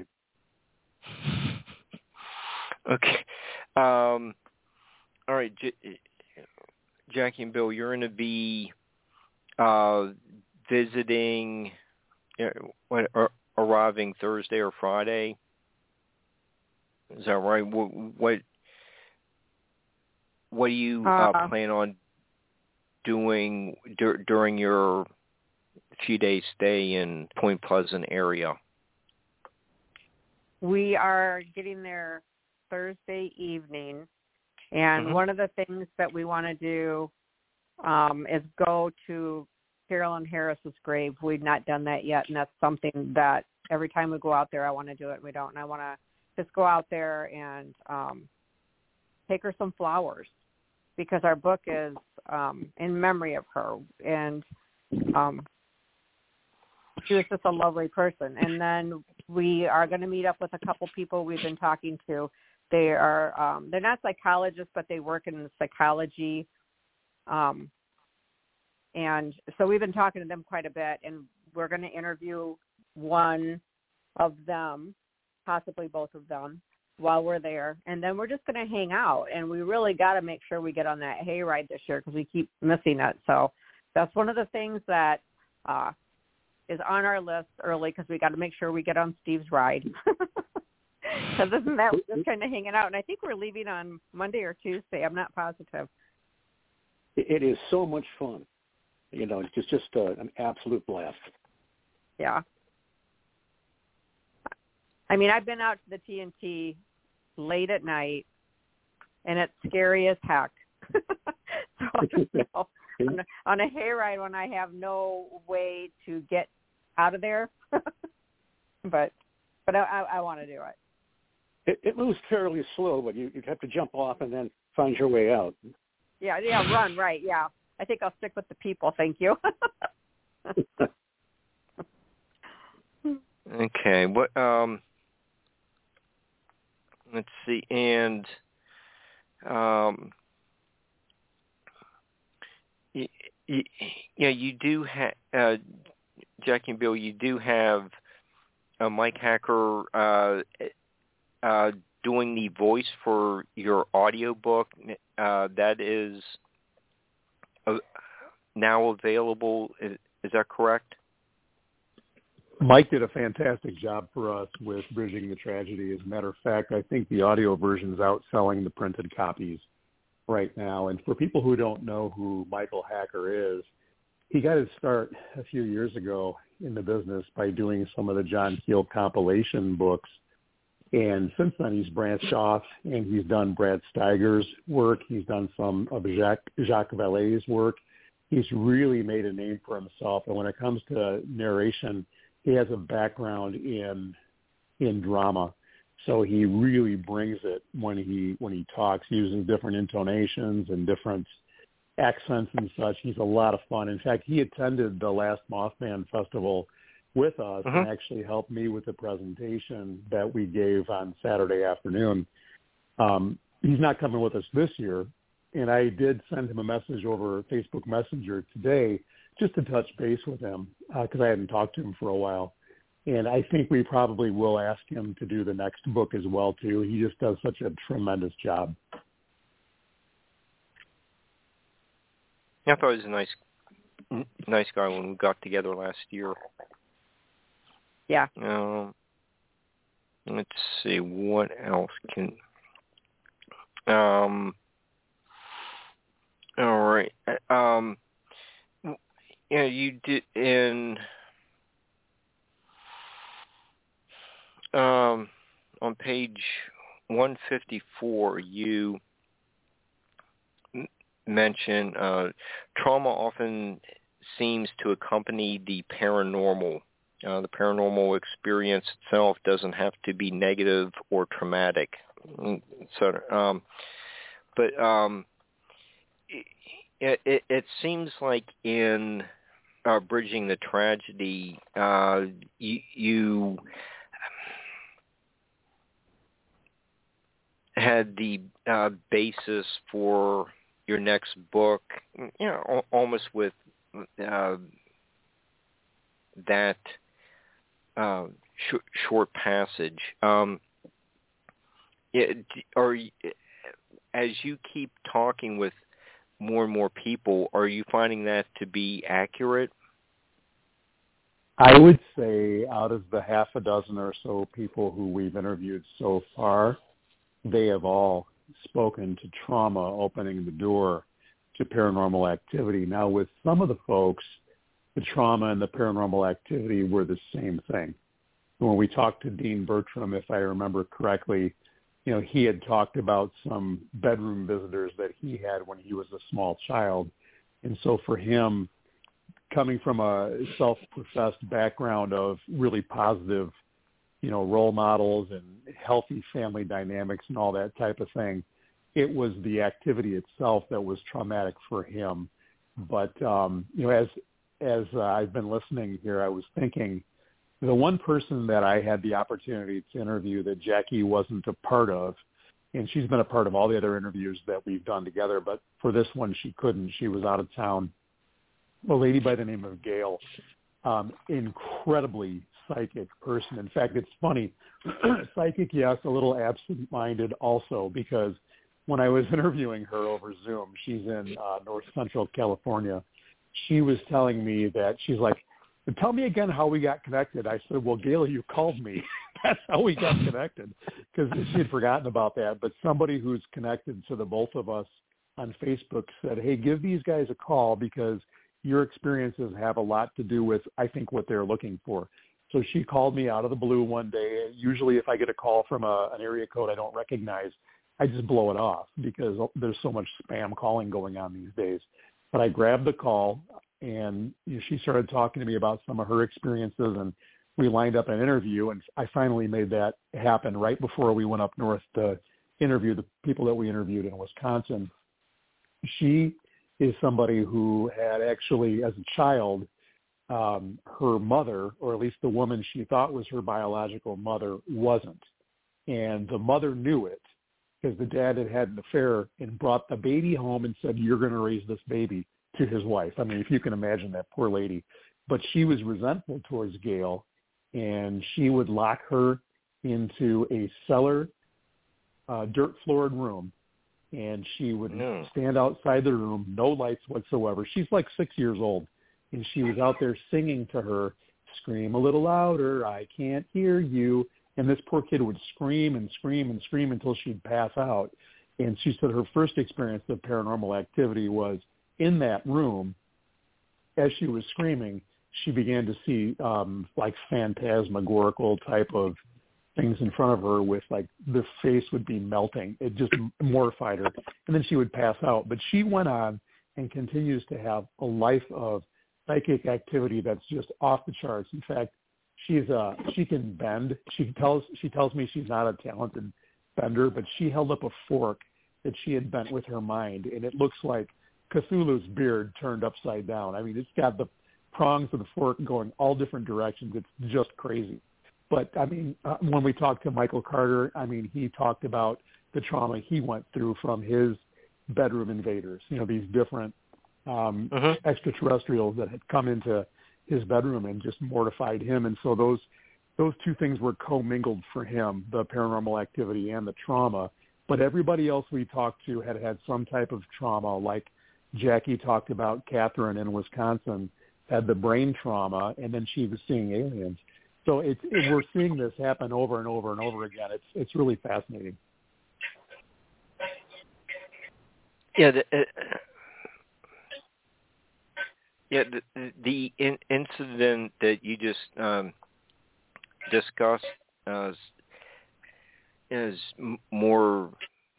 Okay. Um, all right, J- Jackie and Bill, you're going to be uh, visiting, you know, what, or, arriving Thursday or Friday. Is that right? What what, what do you uh, uh, plan on doing dur- during your few days stay in Point Pleasant area? We are getting there Thursday evening, and mm-hmm. one of the things that we want to do um, is go to Carolyn Harris's grave. We've not done that yet, and that's something that every time we go out there, I want to do it, and we don't. And I want to just go out there and um, take her some flowers, because our book is um, in memory of her, and um, she was just a lovely person. And then we are going to meet up with a couple people we've been talking to. They are um, they're not psychologists, but they work in psychology. Um, and so we've been talking to them quite a bit, and we're going to interview one of them, possibly both of them, while we're there. And then we're just going to hang out. And we really got to make sure we get on that hayride this year because we keep missing it. So that's one of the things that uh, is on our list early, because we got to make sure we get on Steve's ride. Because isn't that we're just kind of hanging out? And I think we're leaving on Monday or Tuesday. I'm not positive. It is so much fun. You know, it's just uh, an absolute blast. Yeah. I mean, I've been out to the T N T late at night, and it's scary as heck. So I don't know. on, a, on a hayride when I have no way to get out of there. but but I, I, I want to do it. It, it moves fairly slow, but you, you have to jump off and then find your way out. Yeah, yeah, run, right, yeah. I think I'll stick with the people, thank you. Okay, what, um, let's see, and, um, you, you, yeah, you do have, uh, Jackie and Bill, you do have uh, Mike Hacker, uh, uh, doing the voice for your audiobook. Uh, that is uh, now available. Is, is that correct? Mike did a fantastic job for us with Bridging the Tragedy. As a matter of fact, I think the audio version is outselling the printed copies right now. And for people who don't know who Michael Hacker is, he got his start a few years ago in the business by doing some of the John Keel compilation books. And since then, he's branched off, and he's done Brad Steiger's work. He's done some of Jacques, Jacques Vallée's work. He's really made a name for himself. And when it comes to narration, he has a background in in drama, so he really brings it when he when he talks, using different intonations and different accents and such. He's a lot of fun. In fact, he attended the last Mothman Festival with us mm-hmm. and actually helped me with the presentation that we gave on Saturday afternoon. Um, he's not coming with us this year, and I did send him a message over Facebook Messenger today just to touch base with him because uh, I hadn't talked to him for a while. And I think we probably will ask him to do the next book as well, too. He just does such a tremendous job. Yeah, I thought he was a nice, nice guy when we got together last year. Yeah. Um, let's see, what else can... Um, all right. Um, yeah, you did in... Um, on page one fifty-four, you m- mention uh, trauma often seems to accompany the paranormal. Uh, the paranormal experience itself doesn't have to be negative or traumatic. So, um, but um, it, it, it seems like in uh, Bridging the Tragedy, uh, you... you had the uh, basis for your next book, you know, almost with uh, that uh, sh- short passage. Um, it, are as you keep talking with more and more people, are you finding that to be accurate? I would say out of the half a dozen or so people who we've interviewed so far, they have all spoken to trauma opening the door to paranormal activity. Now, with some of the folks, the trauma and the paranormal activity were the same thing. When we talked to Dean Bertram, if I remember correctly, you know, he had talked about some bedroom visitors that he had when he was a small child. And so for him, coming from a self-professed background of really positive, you know, role models and healthy family dynamics and all that type of thing, it was the activity itself that was traumatic for him. But, um, you know, as as uh, I've been listening here, I was thinking the one person that I had the opportunity to interview that Jackie wasn't a part of, and she's been a part of all the other interviews that we've done together, but for this one she couldn't. She was out of town. A lady by the name of Gail, um, incredibly psychic person. In fact, it's funny, psychic, yes, a little absent-minded also, because when I was interviewing her over Zoom, she's in uh, North Central California, she was telling me that she's like, tell me again how we got connected. I said, well, Gail, you called me. That's how we got connected, because she had forgotten about that. But somebody who's connected to the both of us on Facebook said, hey, give these guys a call because your experiences have a lot to do with, I think, what they're looking for. So she called me out of the blue one day. Usually if I get a call from a, an area code I don't recognize, I just blow it off because there's so much spam calling going on these days. But I grabbed the call, and you know, she started talking to me about some of her experiences, and we lined up an interview, and I finally made that happen right before we went up north to interview the people that we interviewed in Wisconsin. She is somebody who had actually, as a child, um, her mother, or at least the woman she thought was her biological mother, wasn't. And the mother knew it because the dad had had an affair and brought the baby home and said, you're going to raise this baby, to his wife. I mean, if you can imagine that poor lady. But she was resentful towards Gail, and she would lock her into a cellar, uh, dirt-floored room, and she would no. stand outside the room, no lights whatsoever. She's like six years old, and she was out there singing to her, scream a little louder, I can't hear you. And this poor kid would scream and scream and scream until she'd pass out. And she said her first experience of paranormal activity was in that room. As she was screaming, she began to see um, like phantasmagorical type of things in front of her with like the face would be melting. It just mortified her. And then she would pass out. But she went on and continues to have a life of psychic activity that's just off the charts. In fact, she's uh she can bend. She tells she tells me she's not a talented bender, but she held up a fork that she had bent with her mind, and it looks like Cthulhu's beard turned upside down. I mean, it's got the prongs of the fork going all different directions. It's just crazy. But, I mean, uh, when we talked to Michael Carter, I mean, he talked about the trauma he went through from his bedroom invaders, you know, these different um, uh-huh. extraterrestrials that had come into his bedroom and just mortified him. And so those those two things were commingled for him, the paranormal activity and the trauma. But everybody else we talked to had had some type of trauma, like Jackie talked about Catherine in Wisconsin had the brain trauma, and then she was seeing aliens. So it's it, we're seeing this happen over and over and over again. It's it's really fascinating. Yeah, the, uh, yeah, the, the in, incident that you just um, discussed uh, is more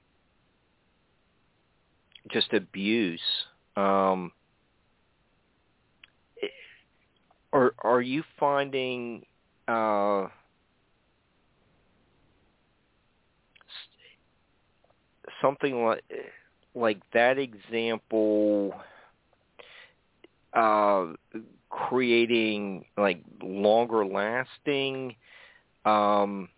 just abuse. Um, are are you finding uh, something like like that example uh, creating like longer lasting um,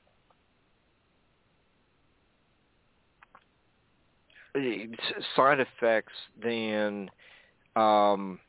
side effects than um,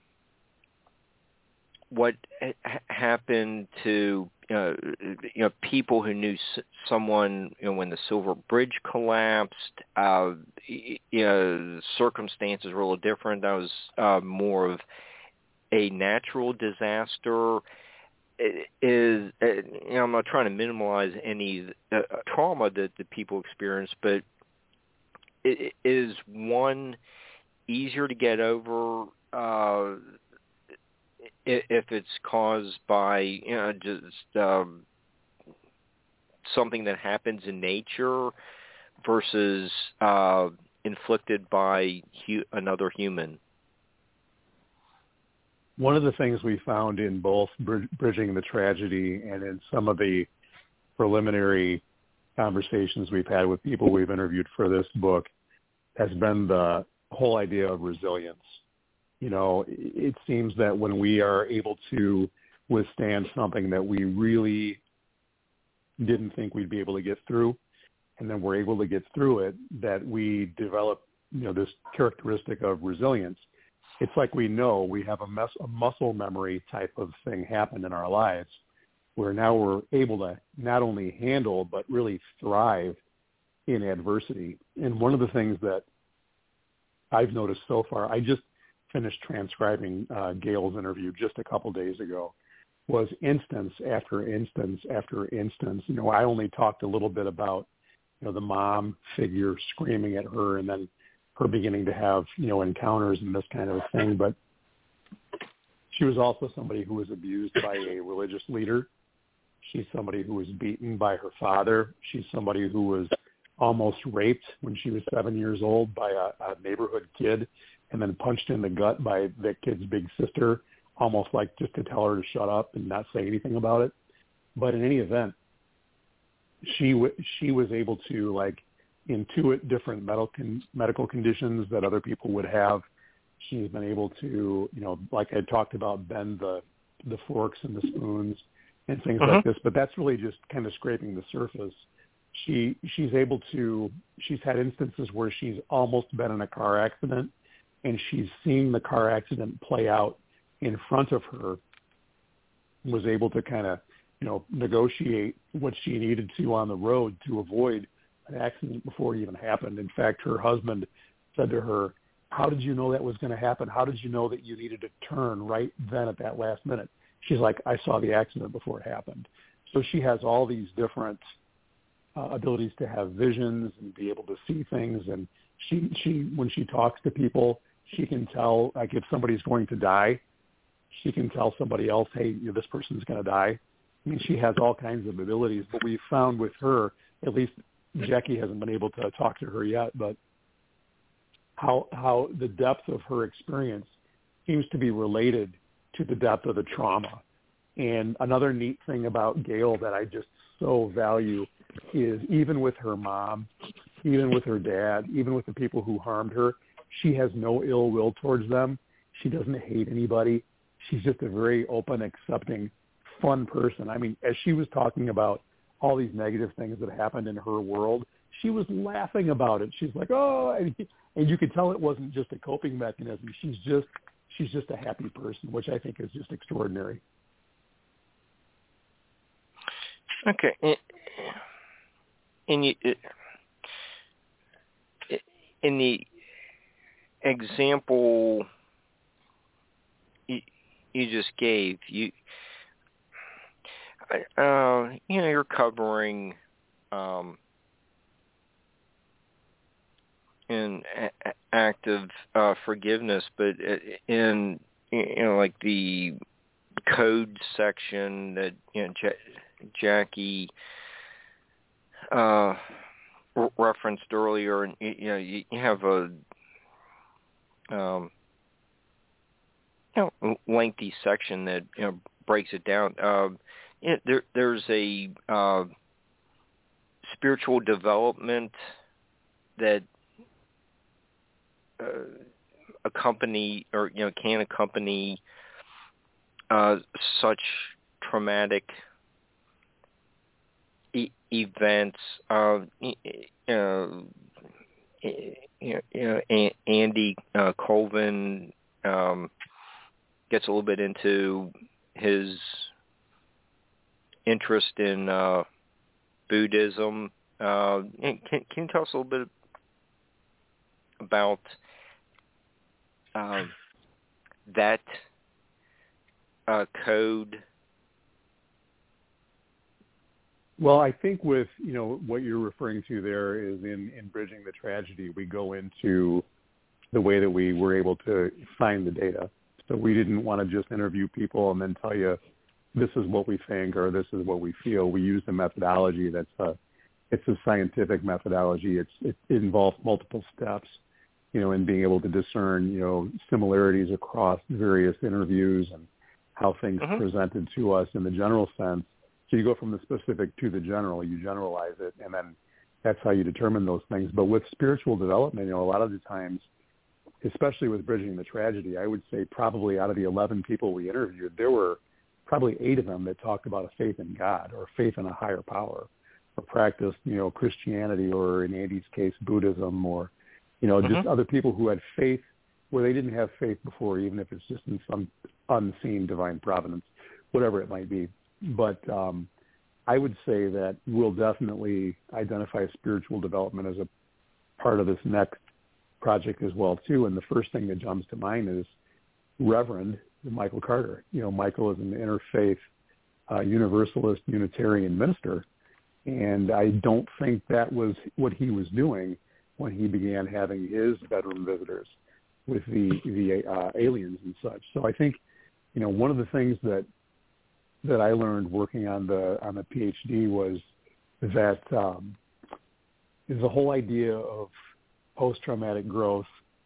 what ha- happened to uh, you know people who knew s- someone you know when the Silver Bridge collapsed. Uh, you know, circumstances were a little different. That was uh, more of a natural disaster. It is you know I'm not trying to minimize any uh, trauma that the people experience, but it is one easier to get over uh, if it's caused by you know just um, something that happens in nature versus uh, inflicted by hu- another human. One of the things we found in both Bridging the Tragedy and in some of the preliminary conversations we've had with people we've interviewed for this book has been the whole idea of resilience. You know, it seems that when we are able to withstand something that we really didn't think we'd be able to get through, and then we're able to get through it, that we develop, you know, this characteristic of resilience. It's like we know we have a, mus- a muscle memory type of thing happen in our lives where now we're able to not only handle but really thrive in adversity. And one of the things that I've noticed so far, I just finished transcribing uh, Gail's interview just a couple days ago, was instance after instance after instance. You know, I only talked a little bit about, you know, the mom figure screaming at her and then her beginning to have, you know, encounters and this kind of a thing. But she was also somebody who was abused by a religious leader. She's somebody who was beaten by her father. She's somebody who was almost raped when she was seven years old by a, a neighborhood kid and then punched in the gut by that kid's big sister, almost like just to tell her to shut up and not say anything about it. But in any event, she w- she was able to like intuit different medical con- medical conditions that other people would have. She's been able to, you know, like I talked about, bend the the forks and the spoons and things uh-huh. like this. But that's really just kind of scraping the surface. She she's able to. She's had instances where she's almost been in a car accident, and she's seen the car accident play out in front of her. Was able to kind of, you know, negotiate what she needed to on the road to avoid an accident before it even happened. In fact, her husband said to her, "How did you know that was going to happen? How did you know that you needed to turn right then at that last minute?" She's like, "I saw the accident before it happened." So she has all these different uh, abilities to have visions and be able to see things. And she, she, when she talks to people, she can tell, like if somebody's going to die, she can tell somebody else, "Hey, you know, this person's going to die." I mean, she has all kinds of abilities, but we've found with her, at least Jackie hasn't been able to talk to her yet, but how how the depth of her experience seems to be related to the depth of the trauma. And another neat thing about Gail that I just so value is even with her mom, even with her dad, even with the people who harmed her, she has no ill will towards them. She doesn't hate anybody. She's just a very open, accepting, fun person. I mean, as she was talking about all these negative things that happened in her world, she was laughing about it. She's like, oh, and, and you could tell it wasn't just a coping mechanism. She's just, she's just a happy person, which I think is just extraordinary. Okay. In, in the example you, you just gave, you, uh, you know, you're covering um, an a- act of uh, forgiveness, but in, you know, like the code section that, you know, Ja- Jackie uh, re- referenced earlier, and you know, you, you have a um, you know, lengthy section that, you know, breaks it down. Uh, you know, there, there's a uh, spiritual development that uh, accompany, or you know, can accompany uh, such traumatic e- events. Uh, uh, you know, Andy uh, Colvin um, gets a little bit into his interest in uh, Buddhism. Uh, can, can you tell us a little bit about um, that uh, code? Well, I think with, you know, what you're referring to there is in, in Bridging the Tragedy, we go into the way that we were able to find the data. So we didn't want to just interview people and then tell you this is what we think or this is what we feel. We used a methodology that's a, it's a scientific methodology. It's, it, it involves multiple steps, you know, in being able to discern, you know, similarities across various interviews and how things mm-hmm. presented to us in the general sense. So you go from the specific to the general, you generalize it, and then that's how you determine those things. But with spiritual development, you know, a lot of the times, especially with Bridging the Tragedy, I would say probably out of the eleven people we interviewed, there were probably eight of them that talked about a faith in God or faith in a higher power or practiced, you know, Christianity or in Andy's case, Buddhism or, you know, mm-hmm. just other people who had faith where they didn't have faith before, even if it's just in some unseen divine providence, whatever it might be. But um, I would say that we'll definitely identify spiritual development as a part of this next project as well, too. And the first thing that jumps to mind is Reverend Michael Carter. You know, Michael is an interfaith uh, Universalist Unitarian minister, and I don't think that was what he was doing when he began having his bedroom visitors with the, the uh, aliens and such. So I think, you know, one of the things that that I learned working on the on the PhD was that um, is the whole idea of post-traumatic growth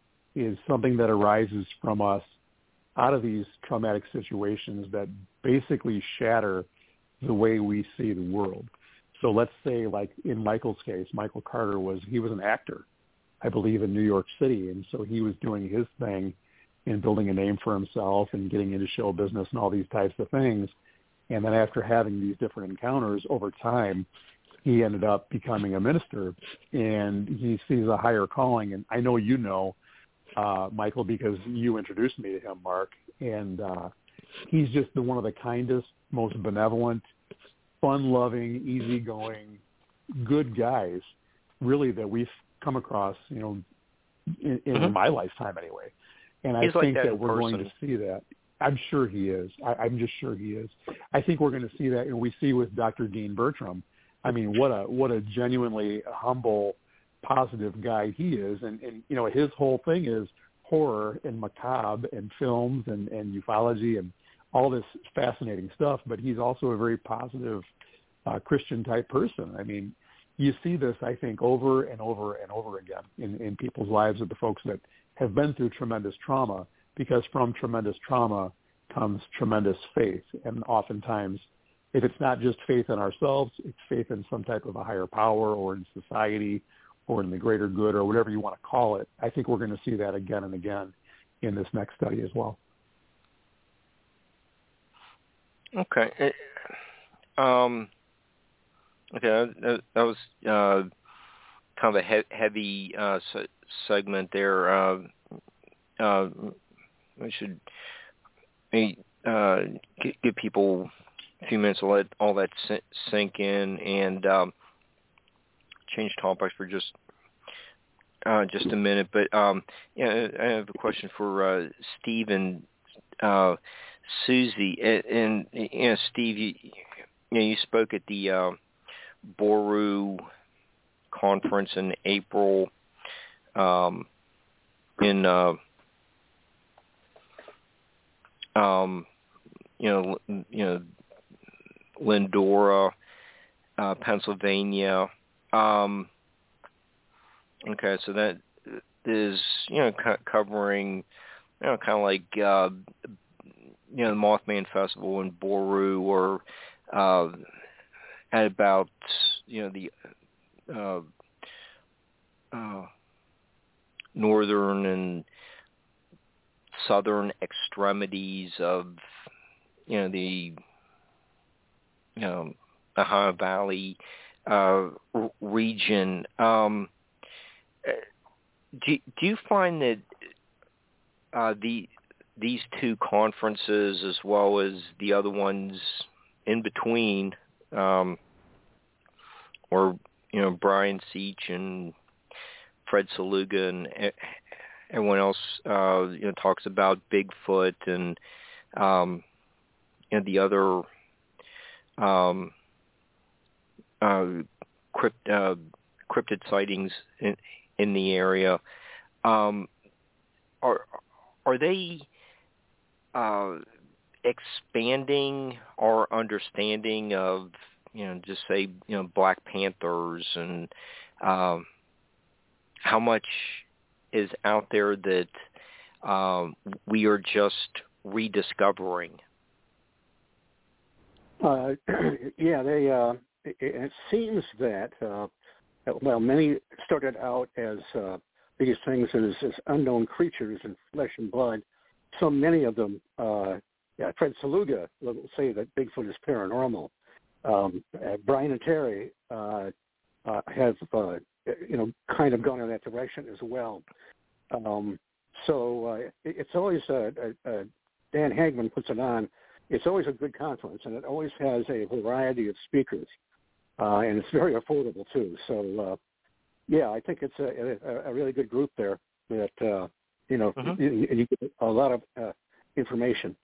is something that arises from us out of these traumatic situations that basically shatter the way we see the world. So let's say, like in Michael's case, Michael Carter was he was an actor, I believe, in New York City, and so he was doing his thing and building a name for himself and getting into show business and all these types of things. And then after having these different encounters over time, he ended up becoming a minister, and he sees a higher calling. And I know you know, uh, Michael, because you introduced me to him, Mark. And uh, he's just the, one of the kindest, most benevolent, fun-loving, easygoing, good guys, really, that we've come across, you know, in, in mm-hmm. my lifetime anyway. And He's I like think that that we're person. going to see that. I'm sure he is. I, I'm just sure he is. I think we're going to see that, and we see with Doctor Dean Bertram. I mean, what a what a genuinely humble, positive guy he is, and and you know his whole thing is horror and macabre and films and and ufology and all this fascinating stuff. But he's also a very positive uh, Christian type person. I mean, you see this, I think, over and over and over again in in people's lives of the folks that have been through tremendous trauma. Because from tremendous trauma, comes tremendous faith. And oftentimes, if it's not just faith in ourselves, it's faith in some type of a higher power or in society or in the greater good or whatever you want to call it. I think we're going to see that again and again in this next study as well. Okay. Um, okay, that, that was uh, kind of a he- heavy uh, se- segment there. Uh, uh, we should maybe, uh, g- give people a few minutes to let all that sink in and um, change topics for just uh, just a minute. But um, yeah, I have a question for uh, Steve and uh, Susie. And, and you know, Steve, you, you know, you spoke at the uh, Boru conference in April um, in uh, um, you know you know Lindora, uh, Pennsylvania. Um, okay, so that is you know co- covering you know kind of like uh, you know the Mothman Festival in Boru, or uh, at about you know the uh, uh, northern and southern extremities of you know the you know Ohio Valley uh, r- region. Um, do do you find that uh, the these two conferences, as well as the other ones in between, um, or you know Brian Seach and Fred Saluga and everyone else, uh, you know, talks about Bigfoot and um, and the other um, uh, crypt, uh, cryptid sightings in, in the area. Um, are are they uh, expanding our understanding of, you know, just say, you know, Black Panthers and um, how much is out there that um, we are just rediscovering? Uh, yeah, they. Uh, it, it seems that uh, well, many started out as uh, these things as, as unknown creatures in flesh and blood. So many of them. Uh, yeah, Fred Saluga will say that Bigfoot is paranormal. Um, uh, Brian and Terry uh, uh, have, uh, you know, kind of gone in that direction as well. Um, so uh, it, it's always uh, uh, Dan Hagman puts it on. It's always a good conference, and it always has a variety of speakers, uh, and it's very affordable too. So, uh, yeah, I think it's a, a, a really good group there. That uh, you know, mm-hmm. you, you get a lot of uh, information.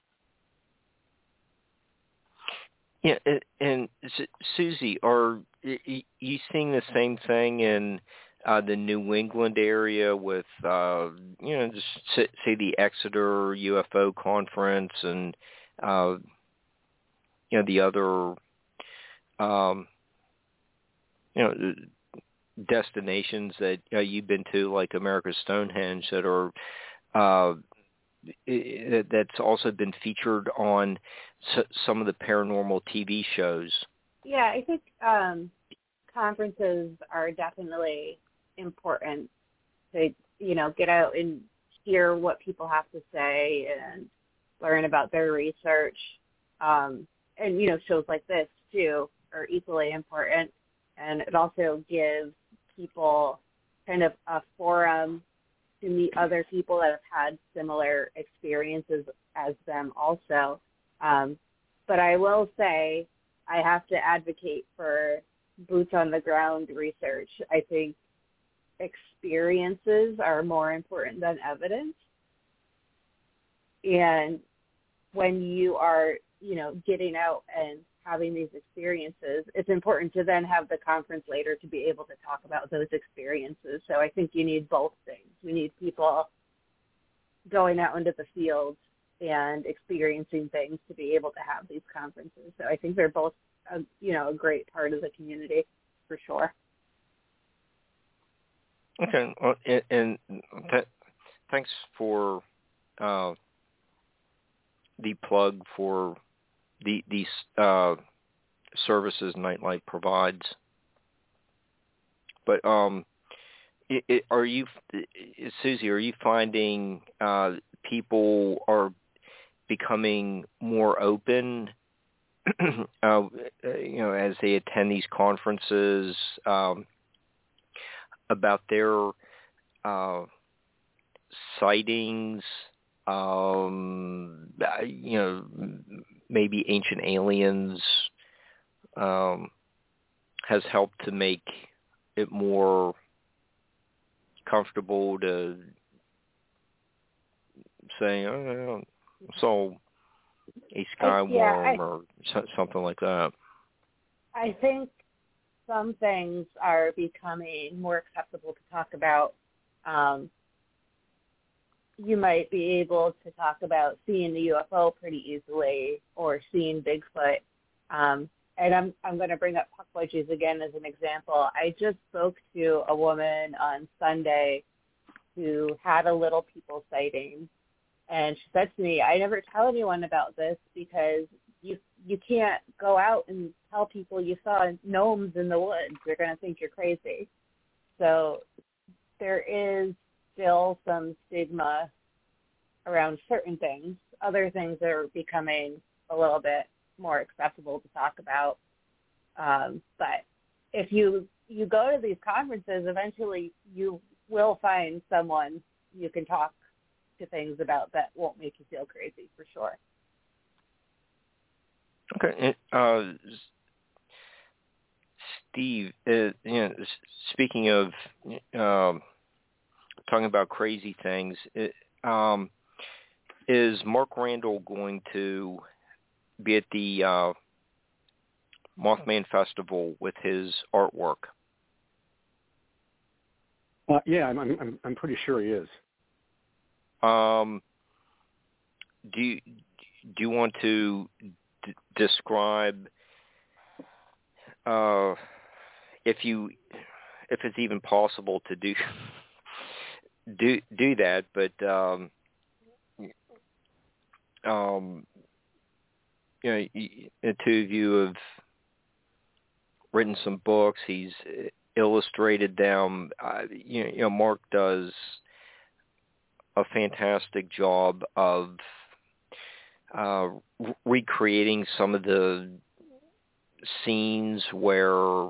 Yeah, and Susie, are you seeing the same thing in uh, the New England area with, uh, you know, just say the Exeter U F O conference and, uh, you know, the other, um, you know, destinations that uh, you've been to, like America's Stonehenge, that are uh, it, that's also been featured on s- some of the paranormal T V shows? Yeah, I think um, conferences are definitely important to, you know, get out and hear what people have to say and learn about their research. Um, and, you know, shows like this, too, are equally important. And it also gives people kind of a forum to meet other people that have had similar experiences as them also. Um, but I will say I have to advocate for boots on the ground research. I think experiences are more important than evidence. And when you are, you know, getting out and having these experiences, it's important to then have the conference later to be able to talk about those experiences. So I think you need both things. We need people going out into the field and experiencing things to be able to have these conferences. So I think they're both, a, you know, a great part of the community for sure. Okay, well, and, and th- thanks for uh, the plug for the these uh, services Nightlight provides. But um, it, it, are you, Susie? Are you finding uh, people are becoming more open, uh, you know, as they attend these conferences um, about their uh, sightings? Um, you know, maybe Ancient Aliens um, has helped to make it more comfortable to say, oh, so a skyworm yeah, I, or so, something like that. I think some things are becoming more acceptable to talk about. Um, you might be able to talk about seeing the U F O pretty easily or seeing Bigfoot. Um, and I'm I'm going to bring up puck wedgies again as an example. I just spoke to a woman on Sunday who had a little people sighting. And she said to me, I never tell anyone about this because you you can't go out and tell people you saw gnomes in the woods. They're going to think you're crazy. So there is still some stigma around certain things. Other things are becoming a little bit more acceptable to talk about. Um, but if you, you go to these conferences, eventually you will find someone you can talk to things about that won't make you feel crazy, for sure. Okay. Uh, Steve, uh, you know, speaking of um, talking about crazy things, it, um, is Mark Randall going to be at the uh, Mothman Festival with his artwork? Uh, yeah, I'm, I'm I'm pretty sure he is. Um, do you, do you want to d- describe uh, if you if it's even possible to do do do that? But um, um, you know, the two of you have written some books. He's illustrated them. Uh, you know, you know, Mark does a fantastic job of uh, re- recreating some of the scenes where,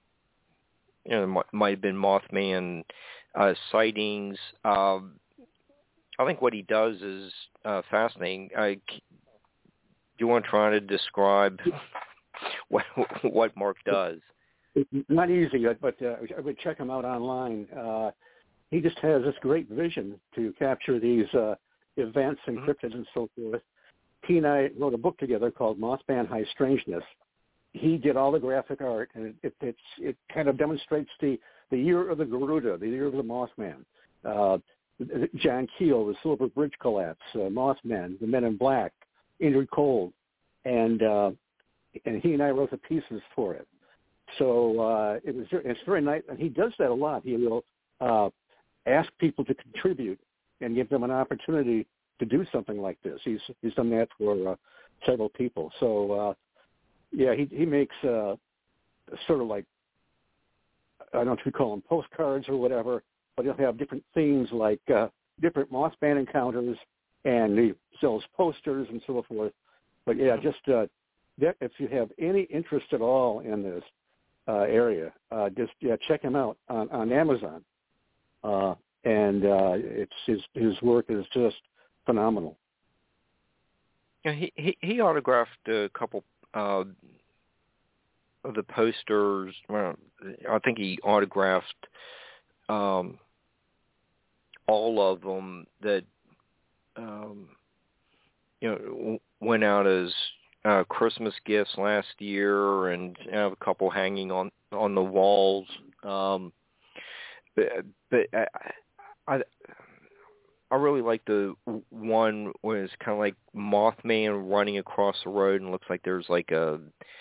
you know, m- might have been Mothman uh, sightings. Uh, I think what he does is uh, fascinating. I, do you want to try to describe what what Mark does? It's not easy, but uh, I would check him out online. Uh, he just has this great vision to capture these uh, events and Mm-hmm. cryptids and so forth. He and I wrote a book together called Mothman High Strangeness. He did all the graphic art, and it, it, it's, it kind of demonstrates the, the year of the Garuda, the year of the Mothman. Uh, John Keel, the Silver Bridge collapse, uh, Mothman, the Men in Black, Indrid Cold, and uh, and he and I wrote the pieces for it. So uh, it was it's very nice, and he does that a lot. He will uh, ask people to contribute and give them an opportunity to do something like this. He's he's done that for uh, several people. So uh, yeah, he he makes uh, sort of like, I don't know if you call them postcards or whatever, but he'll have different themes like uh, different Mothman encounters, and he sells posters and so forth. But yeah, just uh, that, if you have any interest at all in this uh, area, uh, just yeah, check him out on, on Amazon. Uh, and uh, it's his his work is just phenomenal. Yeah, he, he he autographed a couple uh, of the posters. Well, I think he autographed um, all of them that um, you know went out as uh, Christmas gifts last year, and I have a couple hanging on on the walls. Um, but but I, I I really like the one where it's kind of like Mothman running across the road, and it looks like there's like a,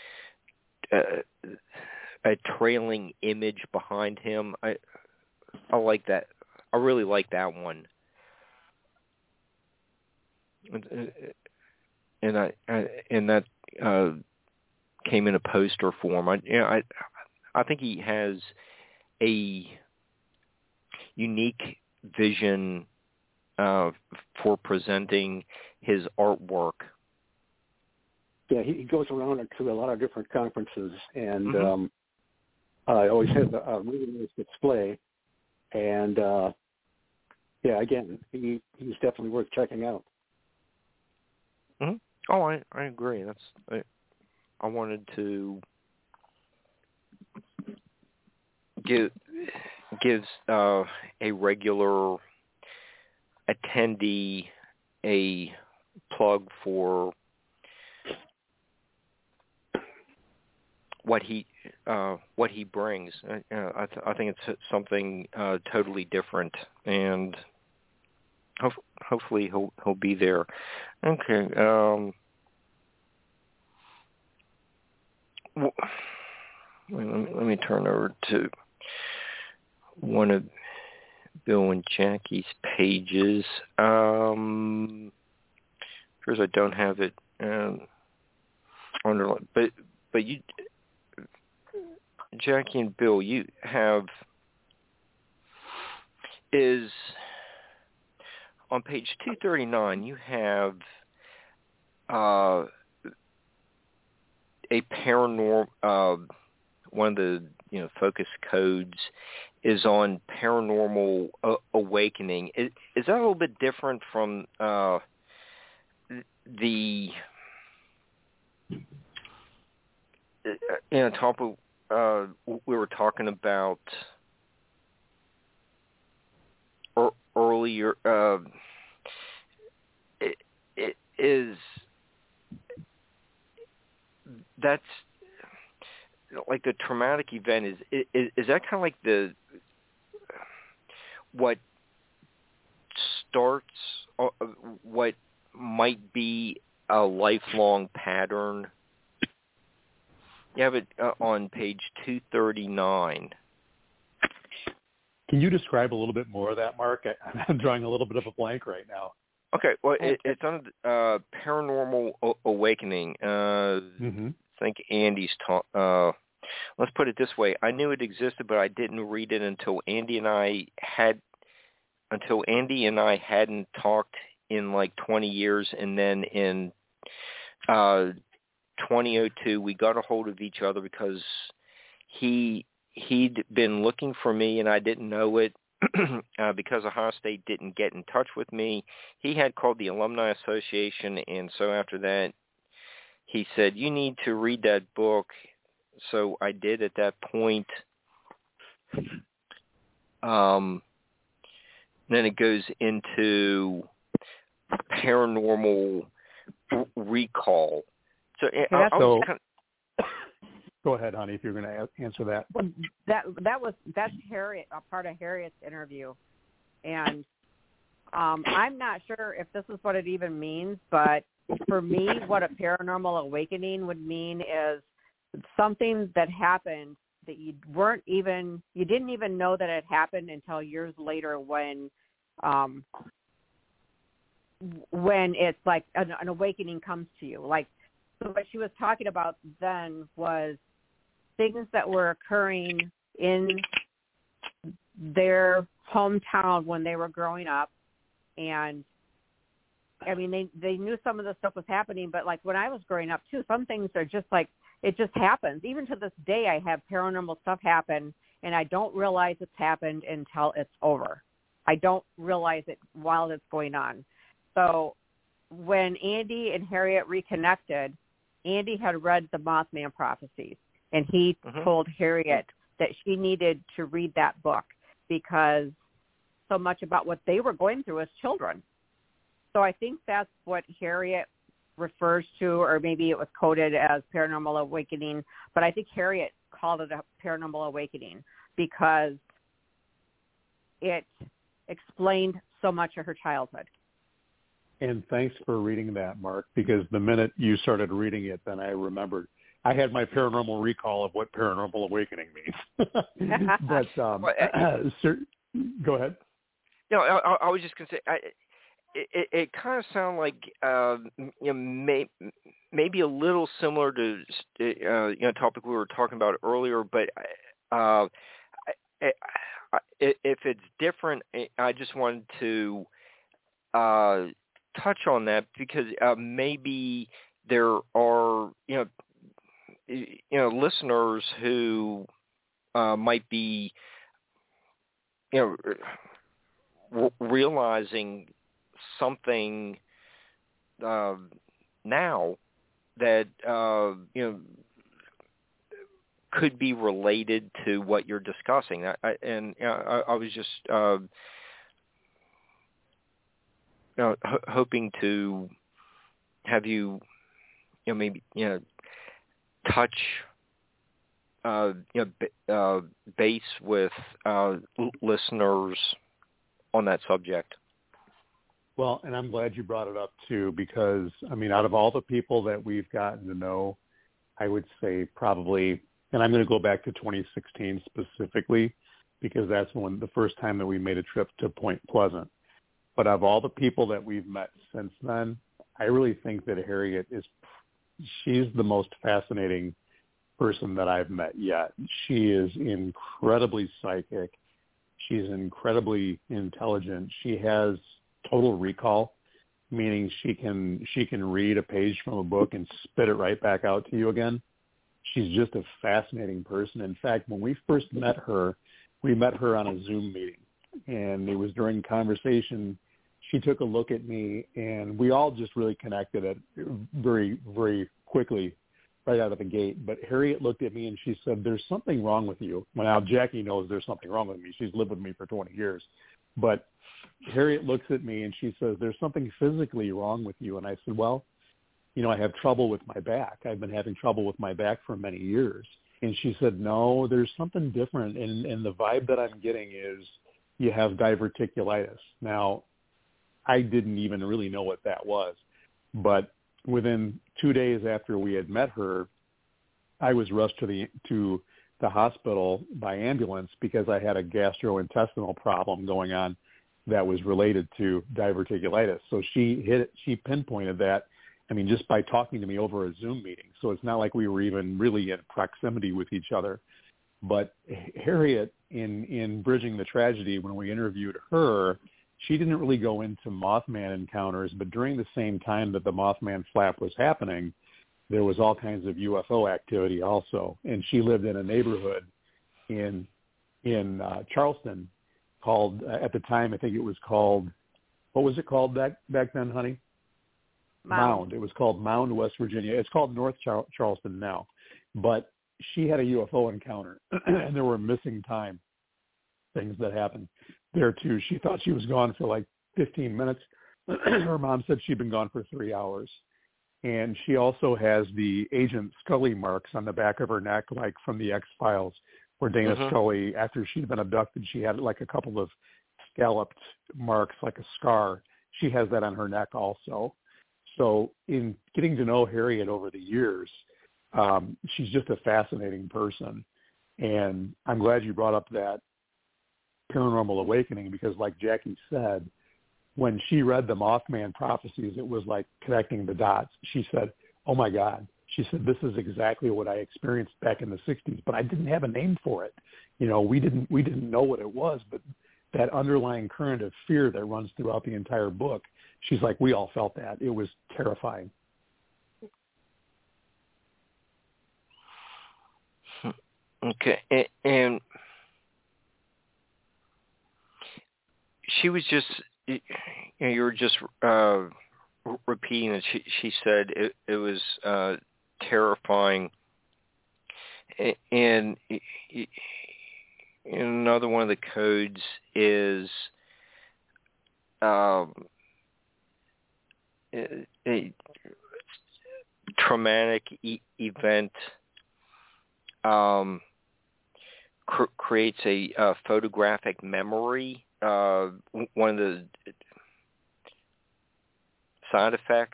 a a trailing image behind him. I I like that. I really like that one. and I, I and that uh, came in a poster form. I, you know, I, I think he has a unique vision uh, for presenting his artwork. Yeah, he, he goes around to a lot of different conferences, and Mm-hmm. um, uh, always has a, a really nice display. And uh, yeah, again, he he's definitely worth checking out. Mm-hmm. Oh, I, I agree. That's I, I wanted to give gives uh, a regular attendee a plug for what he uh, what he brings. Uh, I, th- I think it's something uh, totally different, and ho- hopefully he'll he'll be there. Okay. Um, well, let, me, let me turn over to one of Bill and Jackie's pages. Um, first, I don't have it um, underlined, but but you, Jackie and Bill, you have is on page two thirty-nine. You have uh, a paranormal. Uh, one of the you know focus codes is on paranormal uh, awakening. Is, is that a little bit different from uh, the you know topic uh, we were talking about er, earlier? Uh, it, it is that's like the traumatic event is is, is that kind of like the what starts uh, what might be a lifelong pattern? You have it uh, on page two thirty-nine. Can you describe a little bit more of that, Mark? I, I'm drawing a little bit of a blank right now. Okay, well, it, it's on uh, Paranormal o- Awakening. Uh, mm-hmm. I think Andy's taught. Uh, let's put it this way: I knew it existed, but I didn't read it until Andy and I had until Andy and I hadn't talked in like twenty years, and then in uh, twenty oh two we got a hold of each other because he he'd been looking for me and I didn't know it. uh, because Ohio State didn't get in touch with me. He had called the Alumni Association, and so after that, he said, you need to read that book. So I did at that point. Um, then it goes into paranormal r- recall. So, Okay, I, I was so kind of, go ahead, honey, if you're going to answer that. That that was that's Harriet, a part of Harriet's interview, and um, I'm not sure if this is what it even means. But for me, what a paranormal awakening would mean is something that happened that you weren't even you didn't even know that it happened until years later when um, when it's like an, an awakening comes to you. Like so what she was talking about then was things that were occurring in their hometown when they were growing up. And I mean, they, they knew some of the stuff was happening, but like when I was growing up too, some things are just like, it just happens. Even to this day, I have paranormal stuff happen and I don't realize it's happened until it's over. I don't realize it while it's going on. So when Andy and Harriet reconnected, Andy had read the Mothman Prophecies. And he mm-hmm. told Harriet that she needed to read that book because so much about what they were going through as children. So I think that's what Harriet refers to, or maybe it was coded as Paranormal Awakening, but I think Harriet called it a Paranormal Awakening because it explained so much of her childhood. And thanks for reading that, Mark, because the minute you started reading it, then I remembered. I had my paranormal recall of what paranormal awakening means. but um, well, uh, sir, go ahead. No, I, I was just going to say, I, it, it kind of sounded like uh, you know, may, maybe a little similar to uh, you know topic we were talking about earlier, but uh, I, I, if it's different, I just wanted to uh, touch on that because uh, maybe there are you know you know listeners who uh, might be you know realizing something uh, now that uh, you know could be related to what you're discussing. I, I, and you know, I, I was just uh, you know, h- hoping to have you, you know, maybe you know, touch, uh, you know, b- uh, base with uh, l- listeners on that subject. Well, and I'm glad you brought it up too, because I mean, out of all the people that we've gotten to know, I would say probably, and I'm going to go back to twenty sixteen specifically, because that's when the first time that we made a trip to Point Pleasant. But of all the people that we've met since then, I really think that Harriet is, she's the most fascinating person that I've met yet. She is incredibly psychic. She's incredibly intelligent. She has total recall, meaning she can she can read a page from a book and spit it right back out to you again. She's just a fascinating person. In fact, when we first met her, we met her on a Zoom meeting, and it was during conversation. She took a look at me, and we all just really connected it very, very quickly right out of the gate. But Harriet looked at me, and she said, "There's something wrong with you." Well, now Jackie knows there's something wrong with me. She's lived with me for twenty years. But Harriet looks at me, and she says, "There's something physically wrong with you." And I said, "Well, you know, I have trouble with my back. I've been having trouble with my back for many years." And she said, "No, there's something different. And, and the vibe that I'm getting is you have diverticulitis." Now, I didn't even really know what that was. But within two days after we had met her, I was rushed to the to the hospital by ambulance because I had a gastrointestinal problem going on that was related to diverticulitis. So she hit it, she pinpointed that, I mean, just by talking to me over a Zoom meeting. So it's not like we were even really in proximity with each other. But Harriet, in, in Bridging the Tragedy, when we interviewed her, she didn't really go into Mothman encounters, but during the same time that the Mothman flap was happening, there was all kinds of U F O activity also. And she lived in a neighborhood in in uh, Charleston called, uh, at the time, I think it was called, what was it called back back then, honey? Mound. Mound. It was called Mound, West Virginia. It's called North Char- Charleston now. But she had a U F O encounter, and there were missing time things that happened there too. She thought she was gone for like fifteen minutes. Her mom said she'd been gone for three hours. And she also has the Agent Scully marks on the back of her neck, like from the X-Files, where Dana mm-hmm. Scully, after she'd been abducted, she had like a couple of scalloped marks, like a scar. She has that on her neck also. So in getting to know Harriet over the years, um, she's just a fascinating person. And I'm glad you brought up that Paranormal Awakening, because like Jackie said, when she read the Mothman prophecies, it was like connecting the dots. She said, "Oh my God." She said, "This is exactly what I experienced back in the sixties, but I didn't have a name for it. You know, we didn't we didn't know what it was, but that underlying current of fear that runs throughout the entire book," she's like, "We all felt that. It was terrifying." Okay, and she was just, you know, you were just uh, repeating that she, she said it, it was uh, terrifying. And another one of the codes is um, a, a traumatic e- event um, cr- creates a, a photographic memory. Uh, one of the side effects?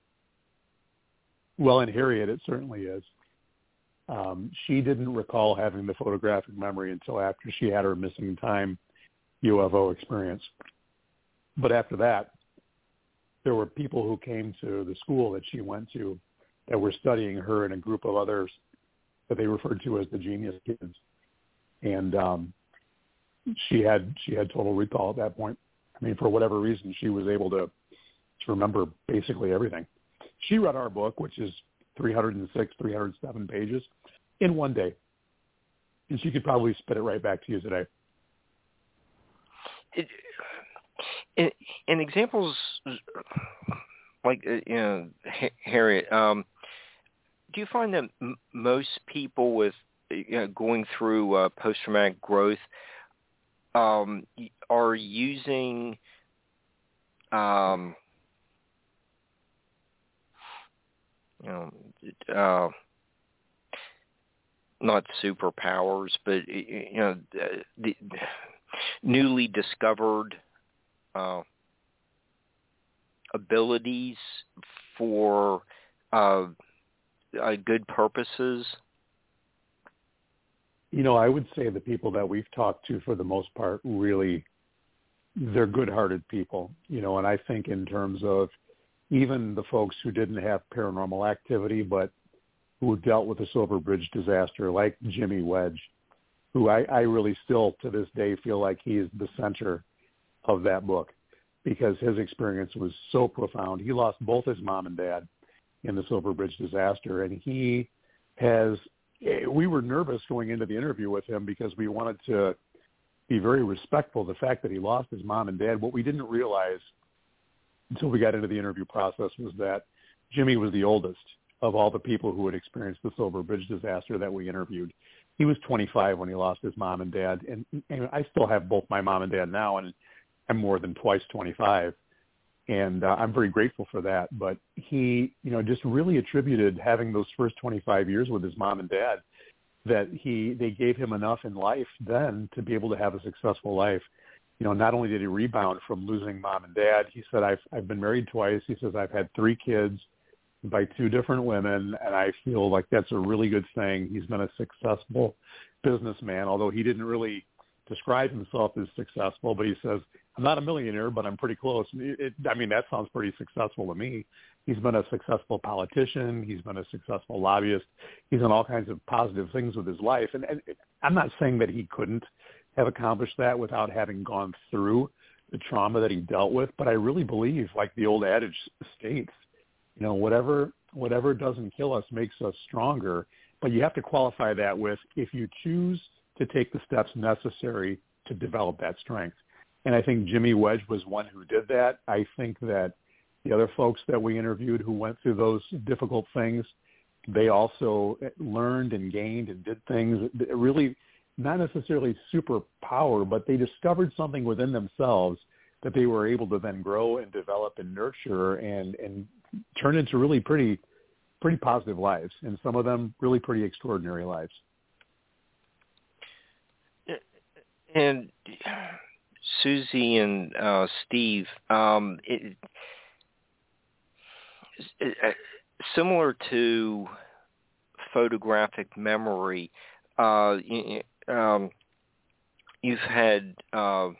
Well, in Harriet, it certainly is. Um, she didn't recall having the photographic memory until after she had her missing time U F O experience. But after that, there were people who came to the school that she went to that were studying her and a group of others that they referred to as the genius kids. And um, she had she had total recall at that point. I mean, for whatever reason, she was able to, to remember basically everything. She read our book, which is three hundred six, three hundred seven pages, in one day. And she could probably spit it right back to you today. It, in, in examples like, you know, Harriet, um, do you find that m- most people with, you know, going through uh, post-traumatic growth um, are using um, you know, uh, not superpowers, but, you know, the, the newly discovered uh, abilities for uh, uh, good purposes? You know, I would say the people that we've talked to, for the most part, really, they're good-hearted people. You know, and I think in terms of even the folks who didn't have paranormal activity, but who dealt with the Silver Bridge disaster, like Jimmy Wedge, who I, I really still, to this day, feel like he is the center of that book because his experience was so profound. He lost both his mom and dad in the Silver Bridge disaster, and he has – we were nervous going into the interview with him because we wanted to be very respectful of the fact that he lost his mom and dad. What we didn't realize until we got into the interview process was that Jimmy was the oldest of all the people who had experienced the Silver Bridge disaster that we interviewed. He was twenty-five when he lost his mom and dad, and, and I still have both my mom and dad now, and I'm more than twice twenty-five, and uh, I'm very grateful for that. But he, you know, just really attributed having those first twenty-five years with his mom and dad that he they gave him enough in life then to be able to have a successful life. You know, not only did he rebound from losing mom and dad, he said, I've I've been married twice. He says, I've had three kids by two different women, and I feel like that's a really good thing. He's been a successful businessman, although he didn't really describe himself as successful, but he says, I'm not a millionaire, but I'm pretty close. It, it, I mean, that sounds pretty successful to me. He's been a successful politician. He's been a successful lobbyist. He's done all kinds of positive things with his life. And, and I'm not saying that he couldn't have accomplished that without having gone through the trauma that he dealt with, but I really believe, like the old adage states, you know, whatever whatever doesn't kill us makes us stronger. But you have to qualify that with if you choose to take the steps necessary to develop that strength. And I think Jimmy Wedge was one who did that. I think that the other folks that we interviewed who went through those difficult things, they also learned and gained and did things that really not necessarily superpower, but they discovered something within themselves that they were able to then grow and develop and nurture and, and turn into really pretty, pretty positive lives, and some of them really pretty extraordinary lives. And Susie and uh, Steve, um, it, it, it, similar to photographic memory, uh, um, you've had uh,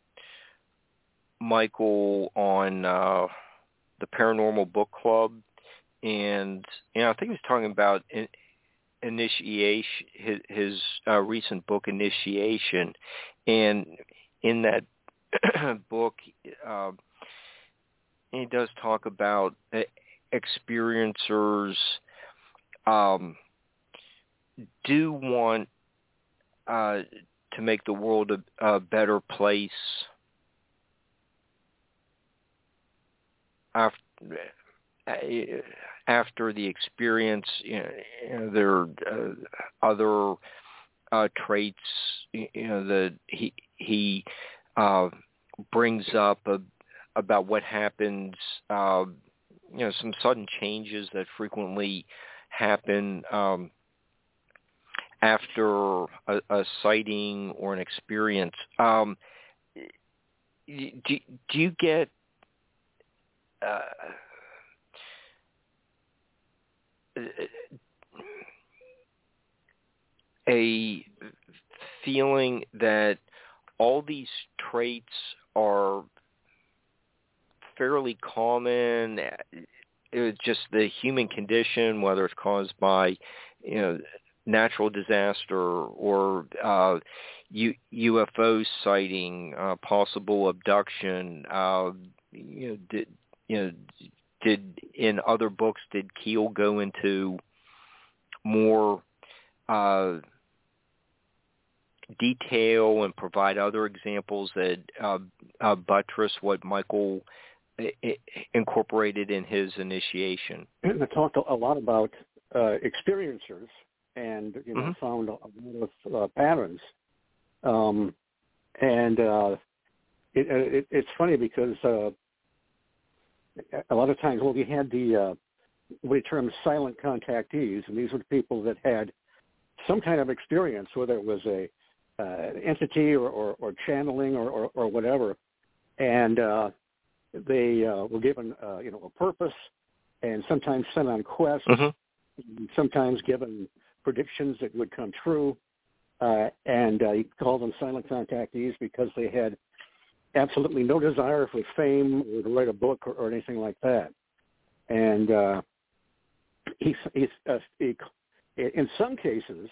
Michael on uh, the Paranormal Book Club, and you know, I think he was talking about in, initiation, his, his uh, recent book, Initiation, and in that book, uh, he does talk about experiencers um, do want uh, to make the world a, a better place after, after the experience. You know, you know, there are uh, other uh, traits, you know, that he he uh, brings up uh, about what happens. Uh, you know, some sudden changes that frequently happen um, after a, a sighting or an experience. Um, do, do you get uh, a feeling that all these traits are fairly common. It's just the human condition, whether it's caused by, you know, natural disaster or uh, U- UFO sighting, uh, possible abduction. Uh, you know, did you know? Did in other books did Keel go into more uh, detail and provide other examples that uh, uh, buttress what Michael I- I incorporated in his initiation? I talked a lot about uh, experiencers, and you know, Mm-hmm. found a lot of uh, patterns. Um, and uh, it, it, it's funny because uh, a lot of times, well, we had the uh, what he termed silent contactees, and these were the people that had some kind of experience, whether it was a uh, entity or, or, or channeling or, or, or whatever, and uh, they uh, were given, uh, you know, a purpose, and sometimes sent on quests, Mm-hmm. sometimes given predictions that would come true, uh, and uh, he called them silent contactees because they had absolutely no desire for fame or to write a book or, or anything like that. And uh, he, he, uh, he, in some cases,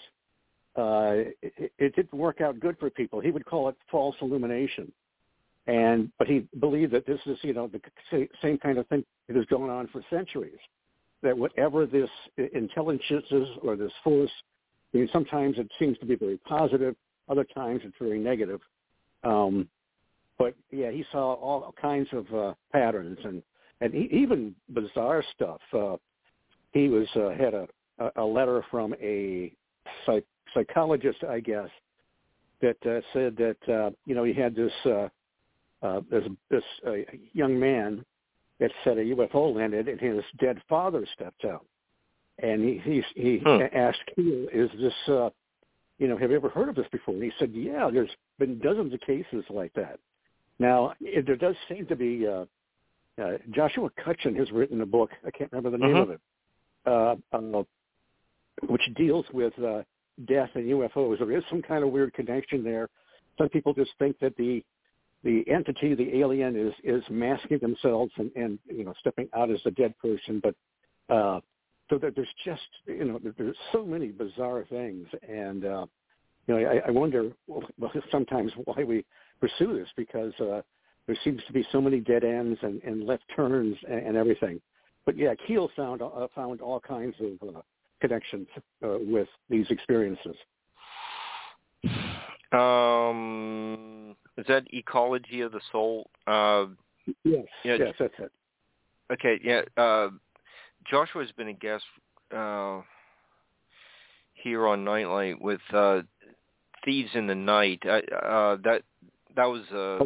uh, it, it didn't work out good for people. He would call it false illumination. And but he believed that this is, you know, the same kind of thing that has gone on for centuries. That whatever this intelligence is or this force, I mean, sometimes it seems to be very positive, other times it's very negative. Um, but yeah, he saw all kinds of uh, patterns and and he, even bizarre stuff. Uh, he was uh, had a a letter from a psych, psychologist, I guess, that uh, said that uh, you know he had this. Uh, Uh, there's this uh, young man that said a U F O landed and his dead father stepped out. And he he, he hmm. asked Keel, is this, uh, you know, have you ever heard of this before? And he said, yeah, there's been dozens of cases like that. Now, it, there does seem to be, uh, uh, Joshua Cutchin has written a book, I can't remember the name Mm-hmm. of it, uh, uh, which deals with uh, death and U F Os. There is some kind of weird connection there. Some people just think that the the entity, the alien, is is masking themselves and, and you know stepping out as a dead person. But uh, so that there's just you know there's so many bizarre things, and uh, you know I, I wonder well, sometimes why we pursue this because uh, there seems to be so many dead ends and, and left turns and, and everything. But yeah, Keel found uh, found all kinds of uh, connections uh, with these experiences. Um, is that Ecology of the Soul? Uh, yes, yeah, yes, that's it. Okay, yeah. Uh, Joshua's been a guest uh, here on Nightlight with uh, Thieves in the Night. I, uh, that that was a,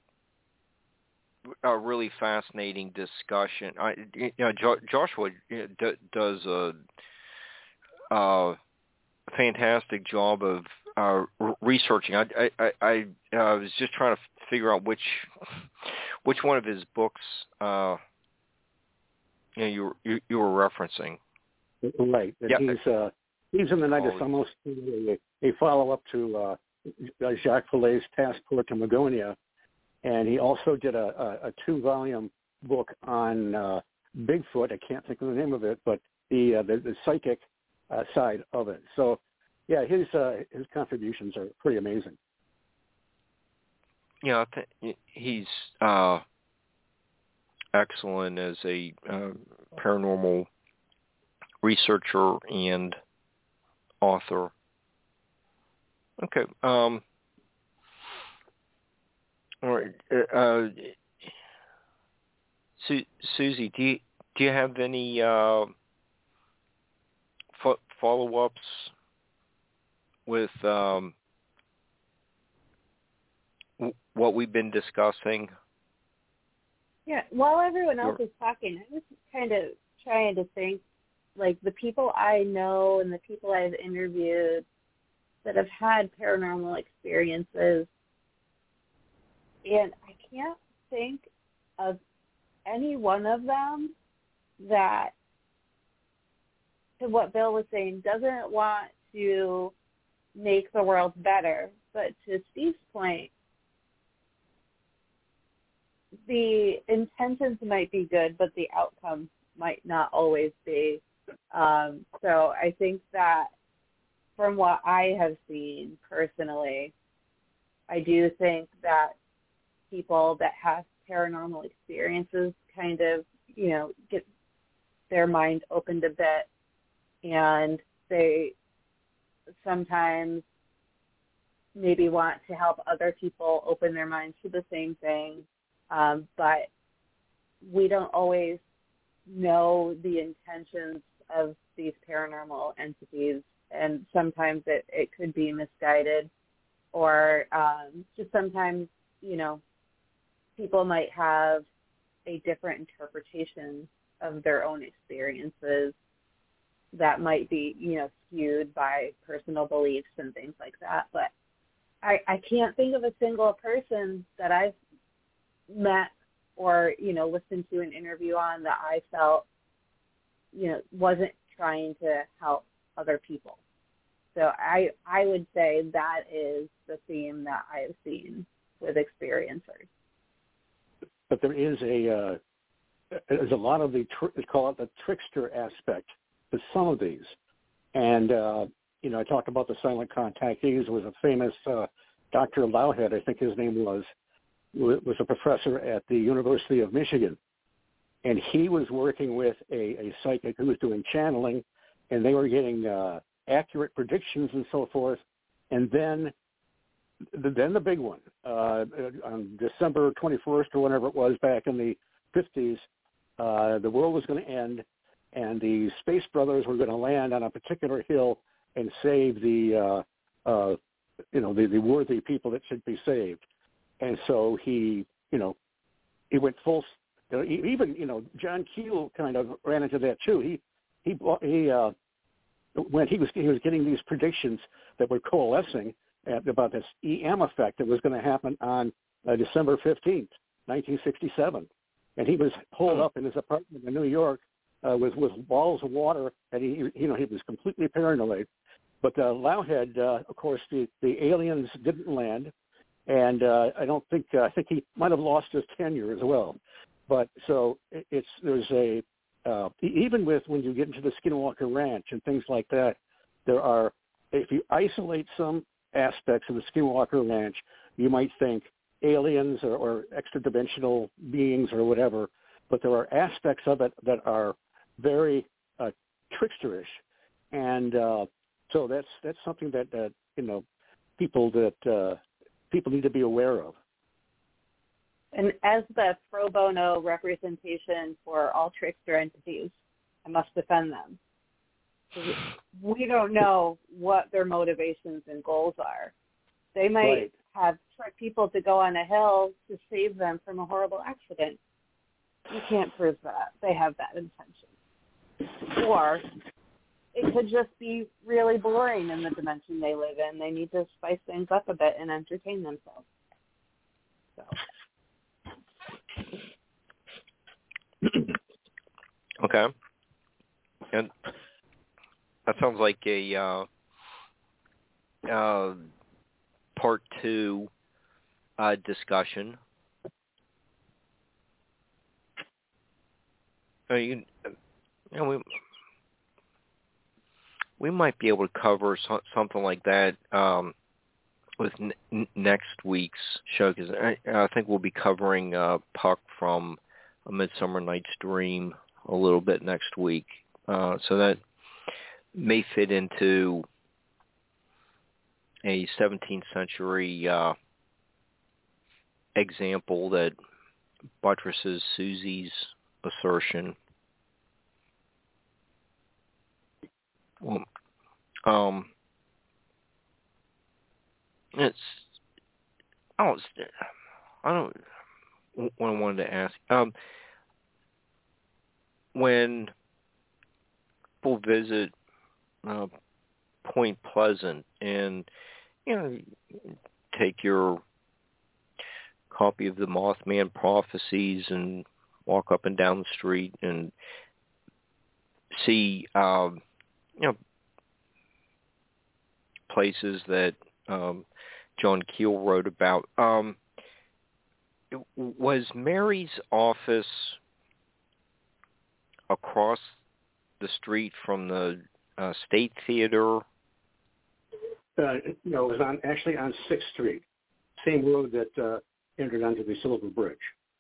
a really fascinating discussion. I, you know, jo- Joshua d- does a, a fantastic job of Uh, researching. I I I, I was just trying to figure out which which one of his books uh, you know you you, you were referencing. Right. And yeah. He's uh, Thieves in the Night is almost a, a follow up to uh, Jacques Vallée's Passport to Magonia, and he also did a, a, a two volume book on uh, Bigfoot. I can't think of the name of it, but the uh, the, the psychic uh, side of it. So. Yeah, his uh, his contributions are pretty amazing. Yeah, I think he's uh, excellent as a uh, paranormal researcher and author. Okay. Um, all right. Uh, Su- Susie, do you, do you have any uh, fo- follow-ups with um, w- what we've been discussing? Yeah, while everyone else You're... is talking, I was kind of trying to think, like, the people I know and the people I've interviewed that have had paranormal experiences, and I can't think of any one of them that, to what Bill was saying, doesn't want to make the world better. But to Steve's point, the intentions might be good, but the outcome might not always be. Um, so I think that from what I have seen personally, I do think that people that have paranormal experiences kind of, you know, get their mind opened a bit, and they sometimes maybe want to help other people open their minds to the same thing. Um, but we don't always know the intentions of these paranormal entities, and sometimes it, it could be misguided, or um, just sometimes, you know, people might have a different interpretation of their own experiences that might be, you know, skewed by personal beliefs and things like that. But I, I can't think of a single person that I've met or, you know, listened to an interview on that I felt, you know, wasn't trying to help other people. So I I would say that is the theme that I've seen with experiencers. But there is a uh, there's a lot of the tr- they call it the trickster aspect to some of these, and uh, you know, I talked about the silent contactees. There was a famous uh, Doctor Lowhead, I think his name was, was a professor at the University of Michigan, and he was working with a, a psychic who was doing channeling, and they were getting uh, accurate predictions and so forth. And then, then the big one uh, on December twenty-first or whenever it was back in the fifties, uh, the world was going to end, and the Space Brothers were going to land on a particular hill and save the, uh, uh, you know, the, the worthy people that should be saved. And so he, you know, he went full. You know, even, you know, John Keel kind of ran into that too. He, he, he, uh, when he was he was getting these predictions that were coalescing at, about this E M effect that was going to happen on uh, December fifteenth, nineteen sixty-seven, and he was holed up in his apartment in New York uh, with with balls of water, and he, you know, he was completely paranoid. But uh, Lowhead, uh, of course, the, the aliens didn't land, and uh, I don't think uh, I think he might have lost his tenure as well. But so it, it's there's a uh, even with when you get into the Skinwalker Ranch and things like that, there are, if you isolate some aspects of the Skinwalker Ranch, you might think aliens or, or extra-dimensional beings or whatever, but there are aspects of it that are very uh, tricksterish, and uh, so that's that's something that, that you know people that uh, people need to be aware of. And as the pro bono representation for all trickster entities, I must defend them. We don't know what their motivations and goals are. They might Right. have tricked people to go on a hill to save them from a horrible accident. You can't prove that they have that intention. Or it could just be really boring in the dimension they live in. They need to spice things up a bit and entertain themselves. So. Okay. And that sounds like a uh, uh, part two uh, discussion. Uh, you, you know, we we might be able to cover so, something like that um, with n- next week's show, because I, I think we'll be covering uh, Puck from A Midsummer Night's Dream a little bit next week. Uh, so that may fit into a seventeenth century uh, example that buttresses Susie's assertion. Well, um, it's I don't I don't what I wanted to ask. Um, when people visit uh, Point Pleasant and, you know, take your copy of the Mothman Prophecies and walk up and down the street and see, um, you know, places that um, John Keel wrote about. Um, was Mary's office across the street from the uh, State Theater? Uh, no, it was on actually on Sixth Street, same road that uh, entered onto the Silver Bridge.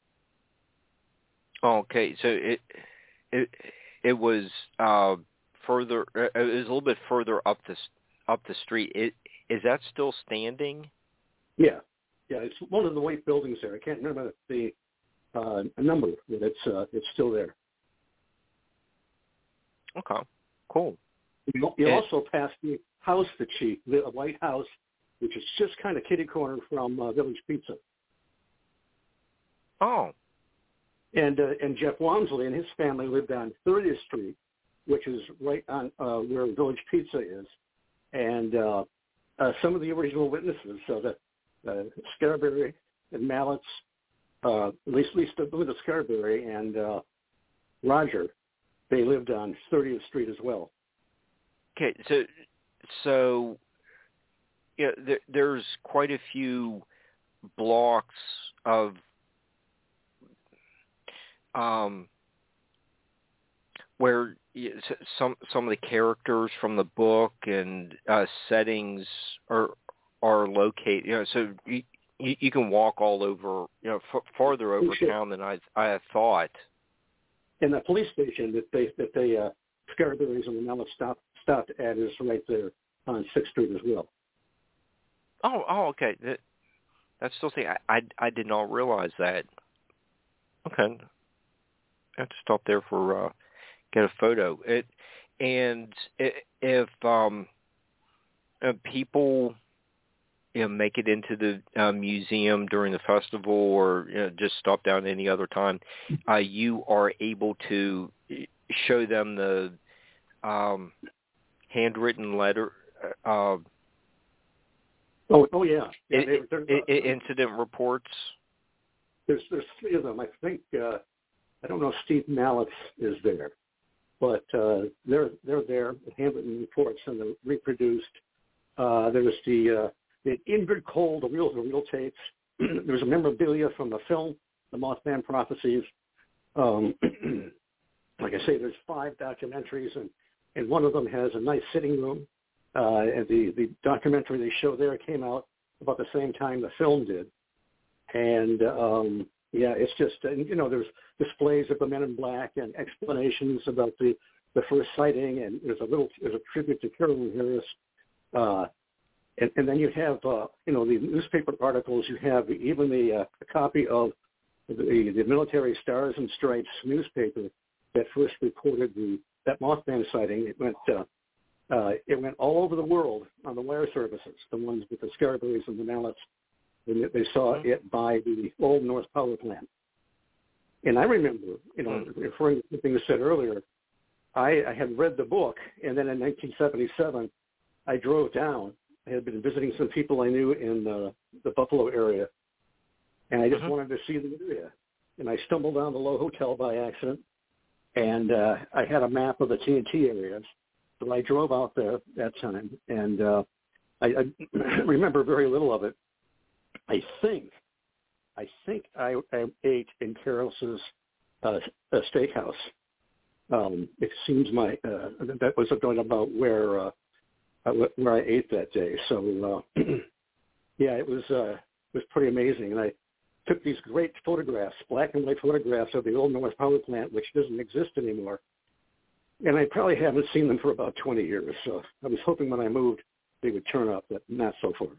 Okay, so it it it was uh, further. It was a little bit further up the up the street. It, is that still standing? Yeah, yeah. It's one of the white buildings there. I can't remember the uh, number, but it's uh, it's still there. Okay, cool. You, you and, also pass the house that she, the White House, which is just kind of kitty corner from uh, Village Pizza. Oh. And uh, and Jeff Walmsley and his family lived on thirtieth Street, which is right on uh, where Village Pizza is. And uh, uh, some of the original witnesses, so that uh, Scarberry and Mallets, uh, at least at least the Scarberry and uh, Roger, they lived on thirtieth Street as well. Okay, so so yeah, there, there's quite a few blocks of um, where some some of the characters from the book and uh, settings are are located. You know, so you you, you can walk all over, you know, f- farther over sure. town than I I had thought. And the police station that they that they uh, Scarberries and the Mallets stopped stopped at is right there on Sixth Street as well. Oh, oh, okay. That, that's still thing. I, I I did not realize that. Okay. I have to stop there for uh, get a photo. It and it, if um, uh, people you know make it into the uh, museum during the festival, or you know, just stop down any other time, uh, you are able to show them the um, handwritten letter. Uh, oh, oh yeah. yeah it, they, it, it, incident reports. There's there's three of them. I think. Uh, I don't know if Steve Mallets is there, but uh, they're they're there. The handwritten reports and they're reproduced. Uh, there's the uh, the Ingrid Cole, the real the real tapes. There's a memorabilia from the film, The Mothman Prophecies. Um, like I say, there's five documentaries, and, and one of them has a nice sitting room. Uh, and the the documentary they show there came out about the same time the film did, and um, yeah, it's just, you know, there's displays of the Men in Black and explanations about the, the first sighting, and there's a little, there's a tribute to Carolyn Harris. Uh, and, and then you have, uh, you know, the newspaper articles, you have even the uh, a copy of the, the Military Stars and Stripes newspaper that first reported the, that Mothman sighting. It went, uh, uh, it went all over the world on the wire services, the ones with the Scarberries and the Mallets. And they saw it by the Old North Power Plant. And I remember, you know, referring to something you said earlier, I, I had read the book, and then in nineteen seventy-seven, I drove down. I had been visiting some people I knew in the, the Buffalo area, and I just mm-hmm. wanted to see the area. And I stumbled down the Low Hotel by accident, and uh, I had a map of the T N T areas. So I drove out there that time, and uh, I, I remember very little of it. I think, I think I, I ate in Carol's uh, uh, steakhouse. Um, it seems my uh, that was about where uh, where I ate that day. So uh, yeah, it was uh, it was pretty amazing. And I took these great photographs, black and white photographs of the Old North Power Plant, which doesn't exist anymore. And I probably haven't seen them for about twenty years. So I was hoping when I moved they would turn up, but not so far.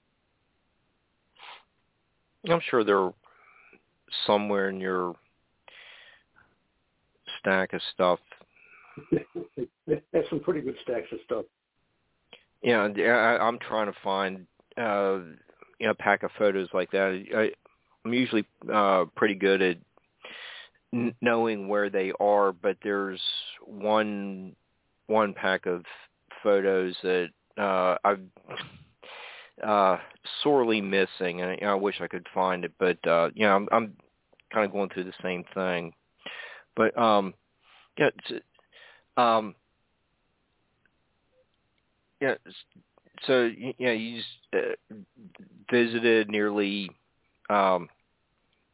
I'm sure they're somewhere in your stack of stuff. That's some pretty good stacks of stuff. Yeah, I, I'm trying to find uh, you know, a pack of photos like that. I, I'm usually uh, pretty good at n- knowing where they are, but there's one one pack of photos that uh, I've uh, sorely missing, and you know, I wish I could find it, but uh, you know, I'm, I'm kind of going through the same thing. But um, yeah, um, yeah. So yeah, you just uh, visited nearly um,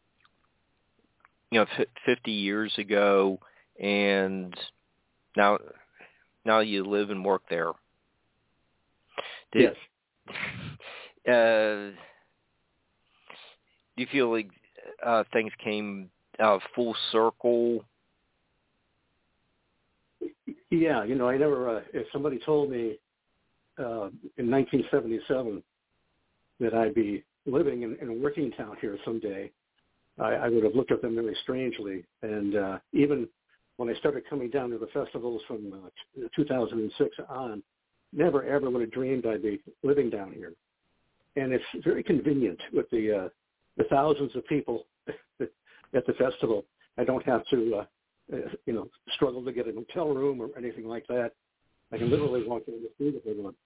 you know, f- fifty years ago, and now now you live and work there. Did, yes. Uh, do you feel like uh, things came uh, full circle? Yeah, you know, I never. Uh, if somebody told me uh, in nineteen seventy-seven that I'd be living in, in a working town here someday, I, I would have looked at them really strangely. And uh, even when I started coming down to the festivals from uh, two thousand six on, never ever would have dreamed I'd be living down here. And it's very convenient with the uh, the thousands of people at the festival. I don't have to, uh, uh, you know, struggle to get a hotel room or anything like that. I can literally walk in the street if I want.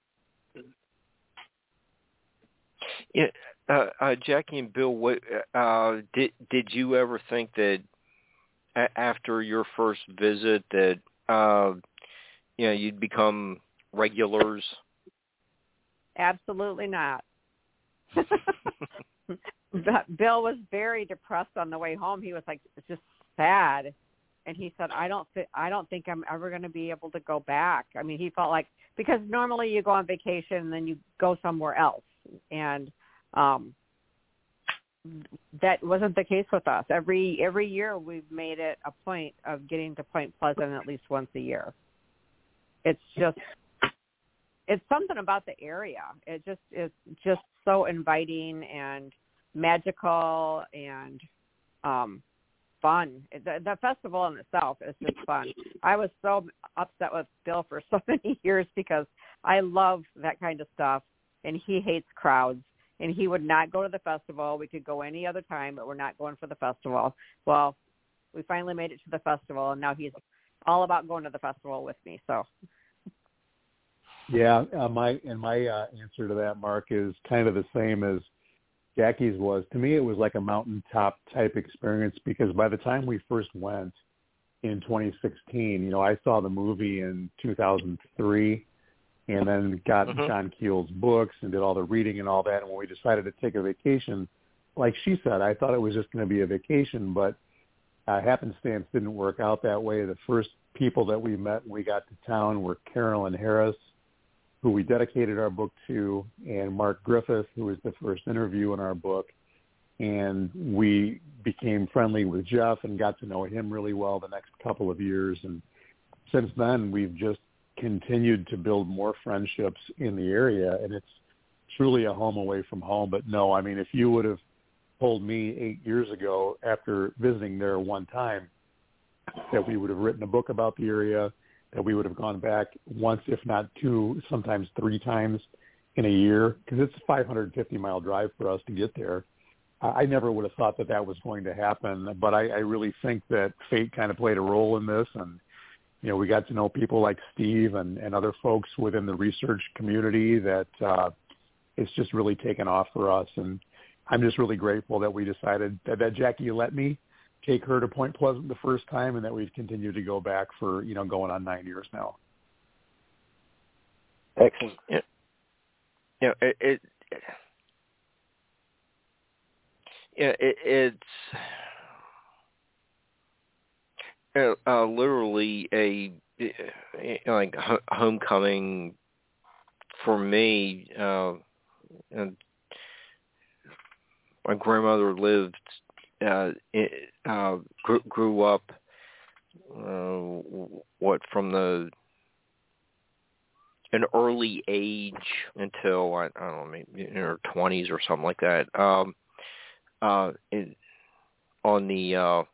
Yeah, uh, uh, Jackie and Bill, what, uh, did did you ever think that a- after your first visit that uh, you know you'd become regulars? Absolutely not. Bill was very depressed on the way home. He was like just sad, and he said, "I don't, th- I don't think I'm ever going to be able to go back." I mean, he felt like because normally you go on vacation and then you go somewhere else, and um, that wasn't the case with us. Every every year we've made it a point of getting to Point Pleasant at least once a year. It's just. It's something about the area. It just is just so inviting and magical and um, fun. The, the festival in itself is just fun. I was so upset with Bill for so many years because I love that kind of stuff, and he hates crowds, and he would not go to the festival. We could go any other time, but we're not going for the festival. Well, we finally made it to the festival, and now he's all about going to the festival with me, so... Yeah, uh, my and my uh, answer to that, Mark, is kind of the same as Jackie's was. To me, it was like a mountaintop type experience because by the time we first went in twenty sixteen, you know, I saw the movie in two thousand three and then got mm-hmm. John Keel's books and did all the reading and all that. And when we decided to take a vacation, like she said, I thought it was just going to be a vacation, but uh, happenstance didn't work out that way. The first people that we met when we got to town were Carolyn Harris, who we dedicated our book to, and Mark Griffith, who was the first interview in our book. And we became friendly with Jeff and got to know him really well the next couple of years. And since then, we've just continued to build more friendships in the area, and it's truly a home away from home. But no, I mean, if you would have told me eight years ago after visiting there one time that we would have written a book about the area, that we would have gone back once, if not two, sometimes three times in a year, because it's a five hundred fifty mile drive for us to get there. I never would have thought that that was going to happen, but I, I really think that fate kind of played a role in this. And, you know, we got to know people like Steve and, and other folks within the research community that uh, it's just really taken off for us. And I'm just really grateful that we decided that, that Jackie let me take her to Point Pleasant the first time, and that we've continued to go back for, you know, going on nine years now. Excellent. Yeah. You know, it, it, it, it it's uh, literally a, like, homecoming for me. Uh, and my grandmother lived Uh, it, uh, grew, grew up, uh, what, from the an early age until, I, I don't know, maybe in her twenties or something like that, um, uh, in, on the uh,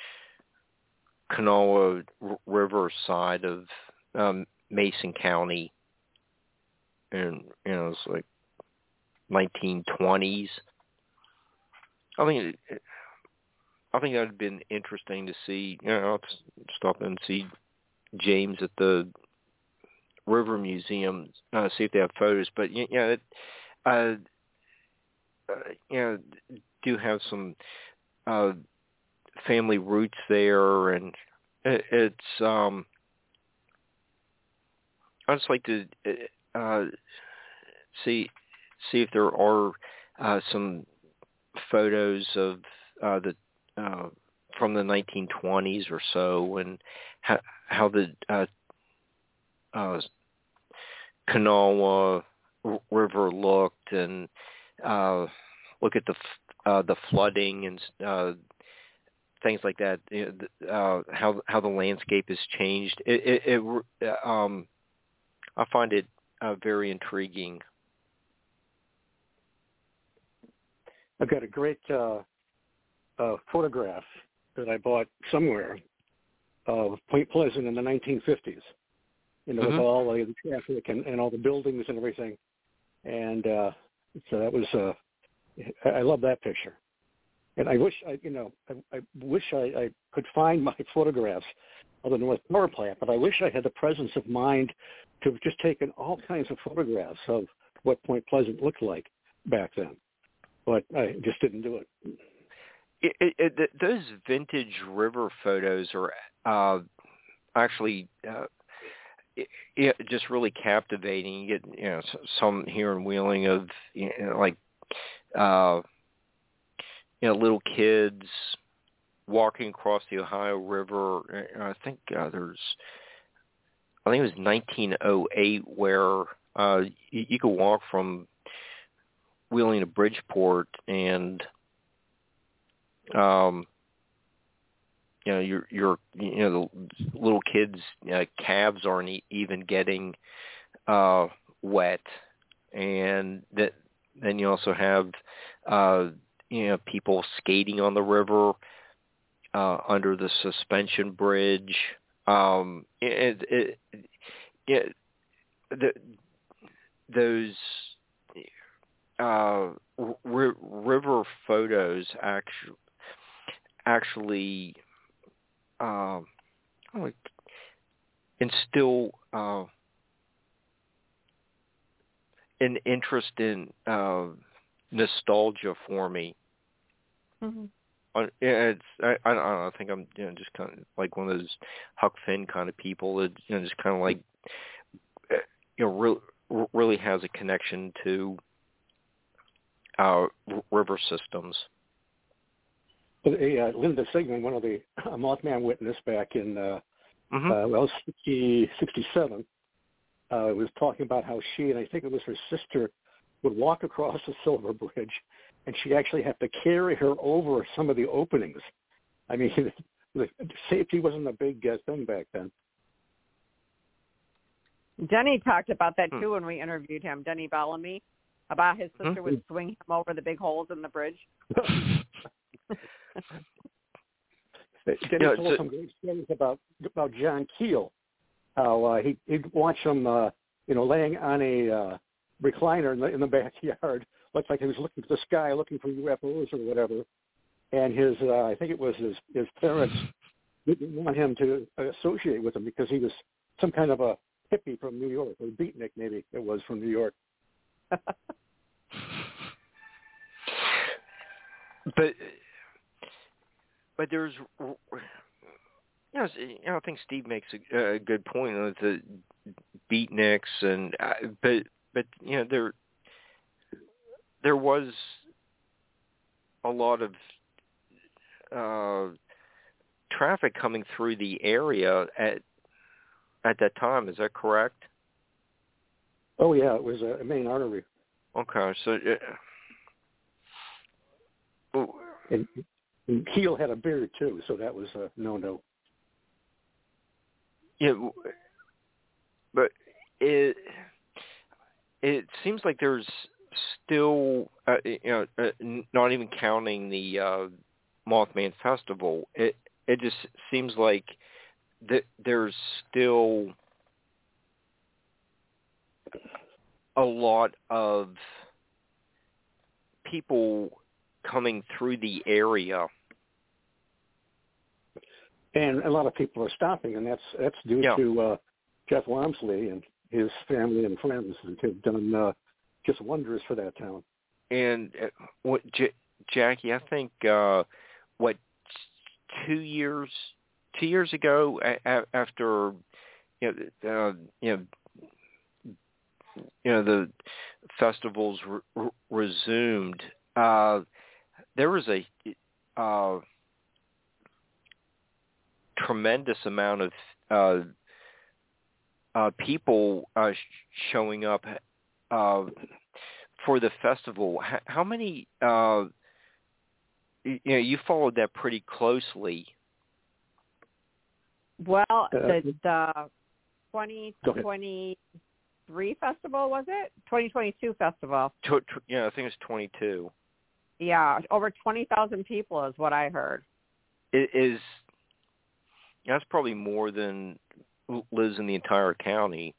Kanawha River side of um, Mason County, and, you know, it's like nineteen twenties. I mean, it, I think that would have been interesting to see, you know, stop and see James at the River Museum, uh, see if they have photos. But, you know, it, uh, uh, you know, do have some uh, family roots there, and it, it's, um, I'd just like to uh, see see if there are uh, some photos of uh, the Uh, from the nineteen twenties or so, and how, how the uh, uh, Kanawha River looked, and uh, look at the uh, the flooding and uh, things like that. Uh, how how the landscape has changed. It, it, it um, I find it uh, very intriguing. I've got a great uh, uh, photograph that I bought somewhere of Point Pleasant in the nineteen fifties, you know, mm-hmm. with all the traffic and, and all the buildings and everything. And uh, so that was, uh, I love that picture. And I wish, I, you know, I, I wish I, I could find my photographs of the North Power Plant, but I wish I had the presence of mind to have just taken all kinds of photographs of what Point Pleasant looked like back then. But I just didn't do it. It, it, it those vintage river photos are uh, actually uh, it, it just really captivating. You get, you know, some here in Wheeling of, you know, like uh, you know, little kids walking across the Ohio River. I think uh, there's, I think it was nineteen oh eight where uh, you, you could walk from Wheeling to Bridgeport, and um, you know, your your you know the little kids' uh, calves aren't e- even getting uh, wet, and that then you also have uh, you know people skating on the river uh, under the suspension bridge. Um, it, it, it, the, those. Uh, r- river photos actually actually uh, like instill uh, an interest in uh, nostalgia for me. Mm-hmm. Uh, it's I, I don't know. I think I'm you know just kind of like one of those Huck Finn kind of people that you know just kind of like you know re- really has a connection to Uh, river systems. Well, uh, Linda Sigmund, one of the uh, Mothman witness back in uh, mm-hmm. uh, well sixty, sixty-seven, uh, was talking about how she and I think it was her sister would walk across the Silver Bridge, and she actually had to carry her over some of the openings. I mean, the safety wasn't a big uh, thing back then. Denny talked about that hmm. too when we interviewed him. Denny Bellamy. About his sister mm-hmm. would swing him over the big holes in the bridge. Denny yeah, told some great stories about about John Keel. How uh, he he'd watch him, uh, you know, laying on a uh, recliner in the, in the backyard, looked like he was looking to the sky, looking for U F Os or whatever. And his, uh, I think it was his his parents didn't want him to associate with him because he was some kind of a hippie from New York, or beatnik maybe it was from New York. but but there's you know, you know I think Steve makes a, a good point with the beatniks and uh, but but you know there there was a lot of uh, traffic coming through the area at at that time. Is that correct? Oh yeah, it was a main artery. Okay, so uh, and, and Keel had a beard too, so that was a no-no. Yeah, but it it seems like there's still, uh, you know, uh, not even counting the uh, Mothman Festival. It it just seems like that there's still a lot of people coming through the area, and a lot of people are stopping, and that's that's due yeah. to uh, Jeff Wamsley and his family and friends who have done uh, just wonders for that town. And uh, what, J- Jackie, I think uh, what two years two years ago, a- after you know, uh, you know. you know, the festivals re- resumed, uh, there was a uh, tremendous amount of uh, uh, people uh, sh- showing up uh, for the festival. H- how many? Uh, you know, you followed that pretty closely. Well, Uh, the the twenty twenty-three festival, was it? twenty twenty-two festival. To, to, yeah, I think it's twenty-two. Yeah, over twenty thousand people is what I heard. It is that's probably more than lives in the entire county.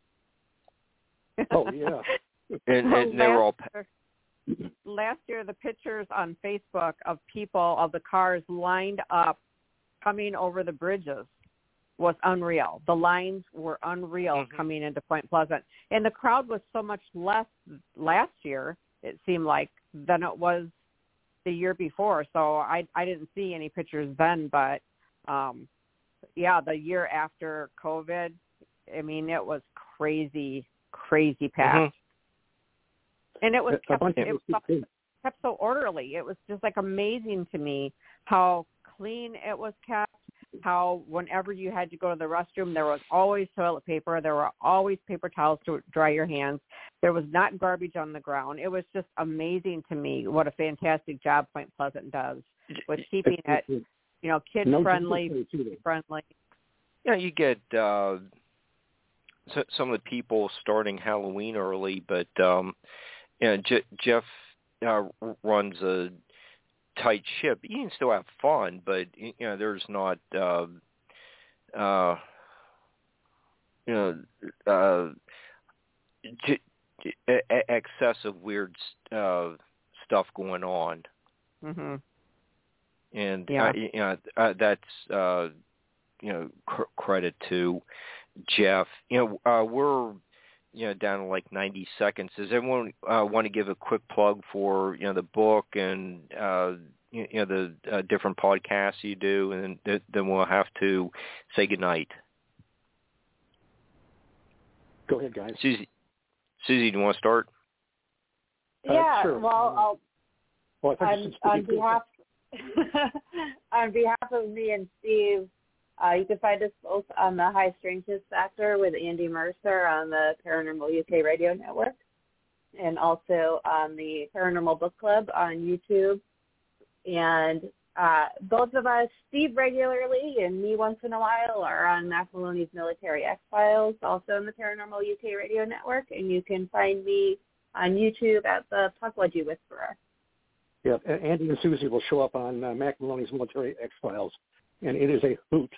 Oh yeah. And, and they were all. Year, last year, the pictures on Facebook of people of the cars lined up coming over the bridges was unreal. The lines were unreal mm-hmm. coming into Point Pleasant, and the crowd was so much less last year. It seemed like than it was the year before. So I I didn't see any pictures then, but um, yeah, the year after COVID, I mean, it was crazy, crazy packed. Mm-hmm. And it was kept, it was kept so orderly. It was just like amazing to me how clean it was kept, how whenever you had to go to the restroom, there was always toilet paper. There were always paper towels to dry your hands. There was not garbage on the ground. It was just amazing to me what a fantastic job Point Pleasant does with keeping it, you know, kid-friendly, friendly. Yeah, you get uh, so, some of the people starting Halloween early, but um, you know, J- Jeff uh, runs a tight ship. You can still have fun, but you know, there's not uh, uh, you know uh, j- j- excessive weird uh, stuff going on. Mm-hmm. And yeah. uh, you know uh, that's uh, you know cr- credit to Jeff. You know uh, we're you know down to like ninety seconds. Does everyone uh, want to give a quick plug for you know the book and uh, you know the uh, different podcasts you do, and then, then we'll have to say goodnight. Go ahead, guys. Susie, Susie, do you want to start? Yeah. Uh, sure. Well, I'll. Well, on, on behalf on behalf of me and Steve, uh, you can find us both on the High Strangeness Factor with Andy Mercer on the Paranormal U K Radio Network, and also on the Paranormal Book Club on YouTube. And uh, both of us, Steve regularly and me once in a while, are on Matt Maloney's Military X-Files, also on the Paranormal U K Radio Network. And you can find me on YouTube at the Pukwudgie Whisperer. Yeah, Andy and Susie will show up on uh, Mac Maloney's Military X-Files, and it is a hoot.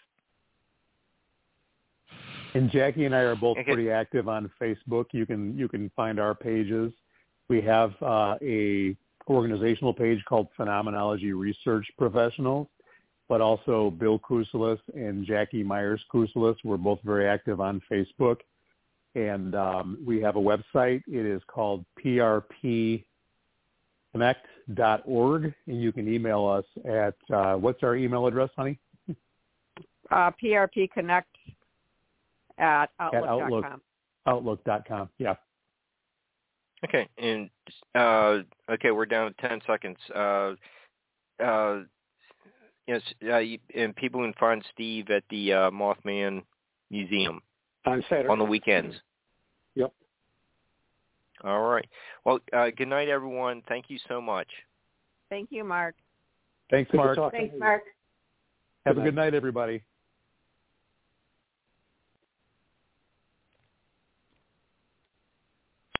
And Jackie and I are both pretty active on Facebook. You can you can find our pages. We have uh, a organizational page called Phenomenology Research Professionals, but also Bill Kuselis and Jackie Myers-Kuselis. We're both very active on Facebook. And um, we have a website. It is called P R P connect dot org, and you can email us at, uh, what's our email address, honey? Uh, P R P Connect at outlook dot com. At outlook, outlook dot com, yeah. Okay, and uh, okay, we're down to ten seconds. Uh, uh, yes, uh, you, and people can find Steve at the uh, Mothman Museum on Saturday on the weekends. Yep. All right. Well, uh, good night, everyone. Thank you so much. Thank you, Mark. Thanks, Mark. Thanks, Mark. Have a good night, everybody.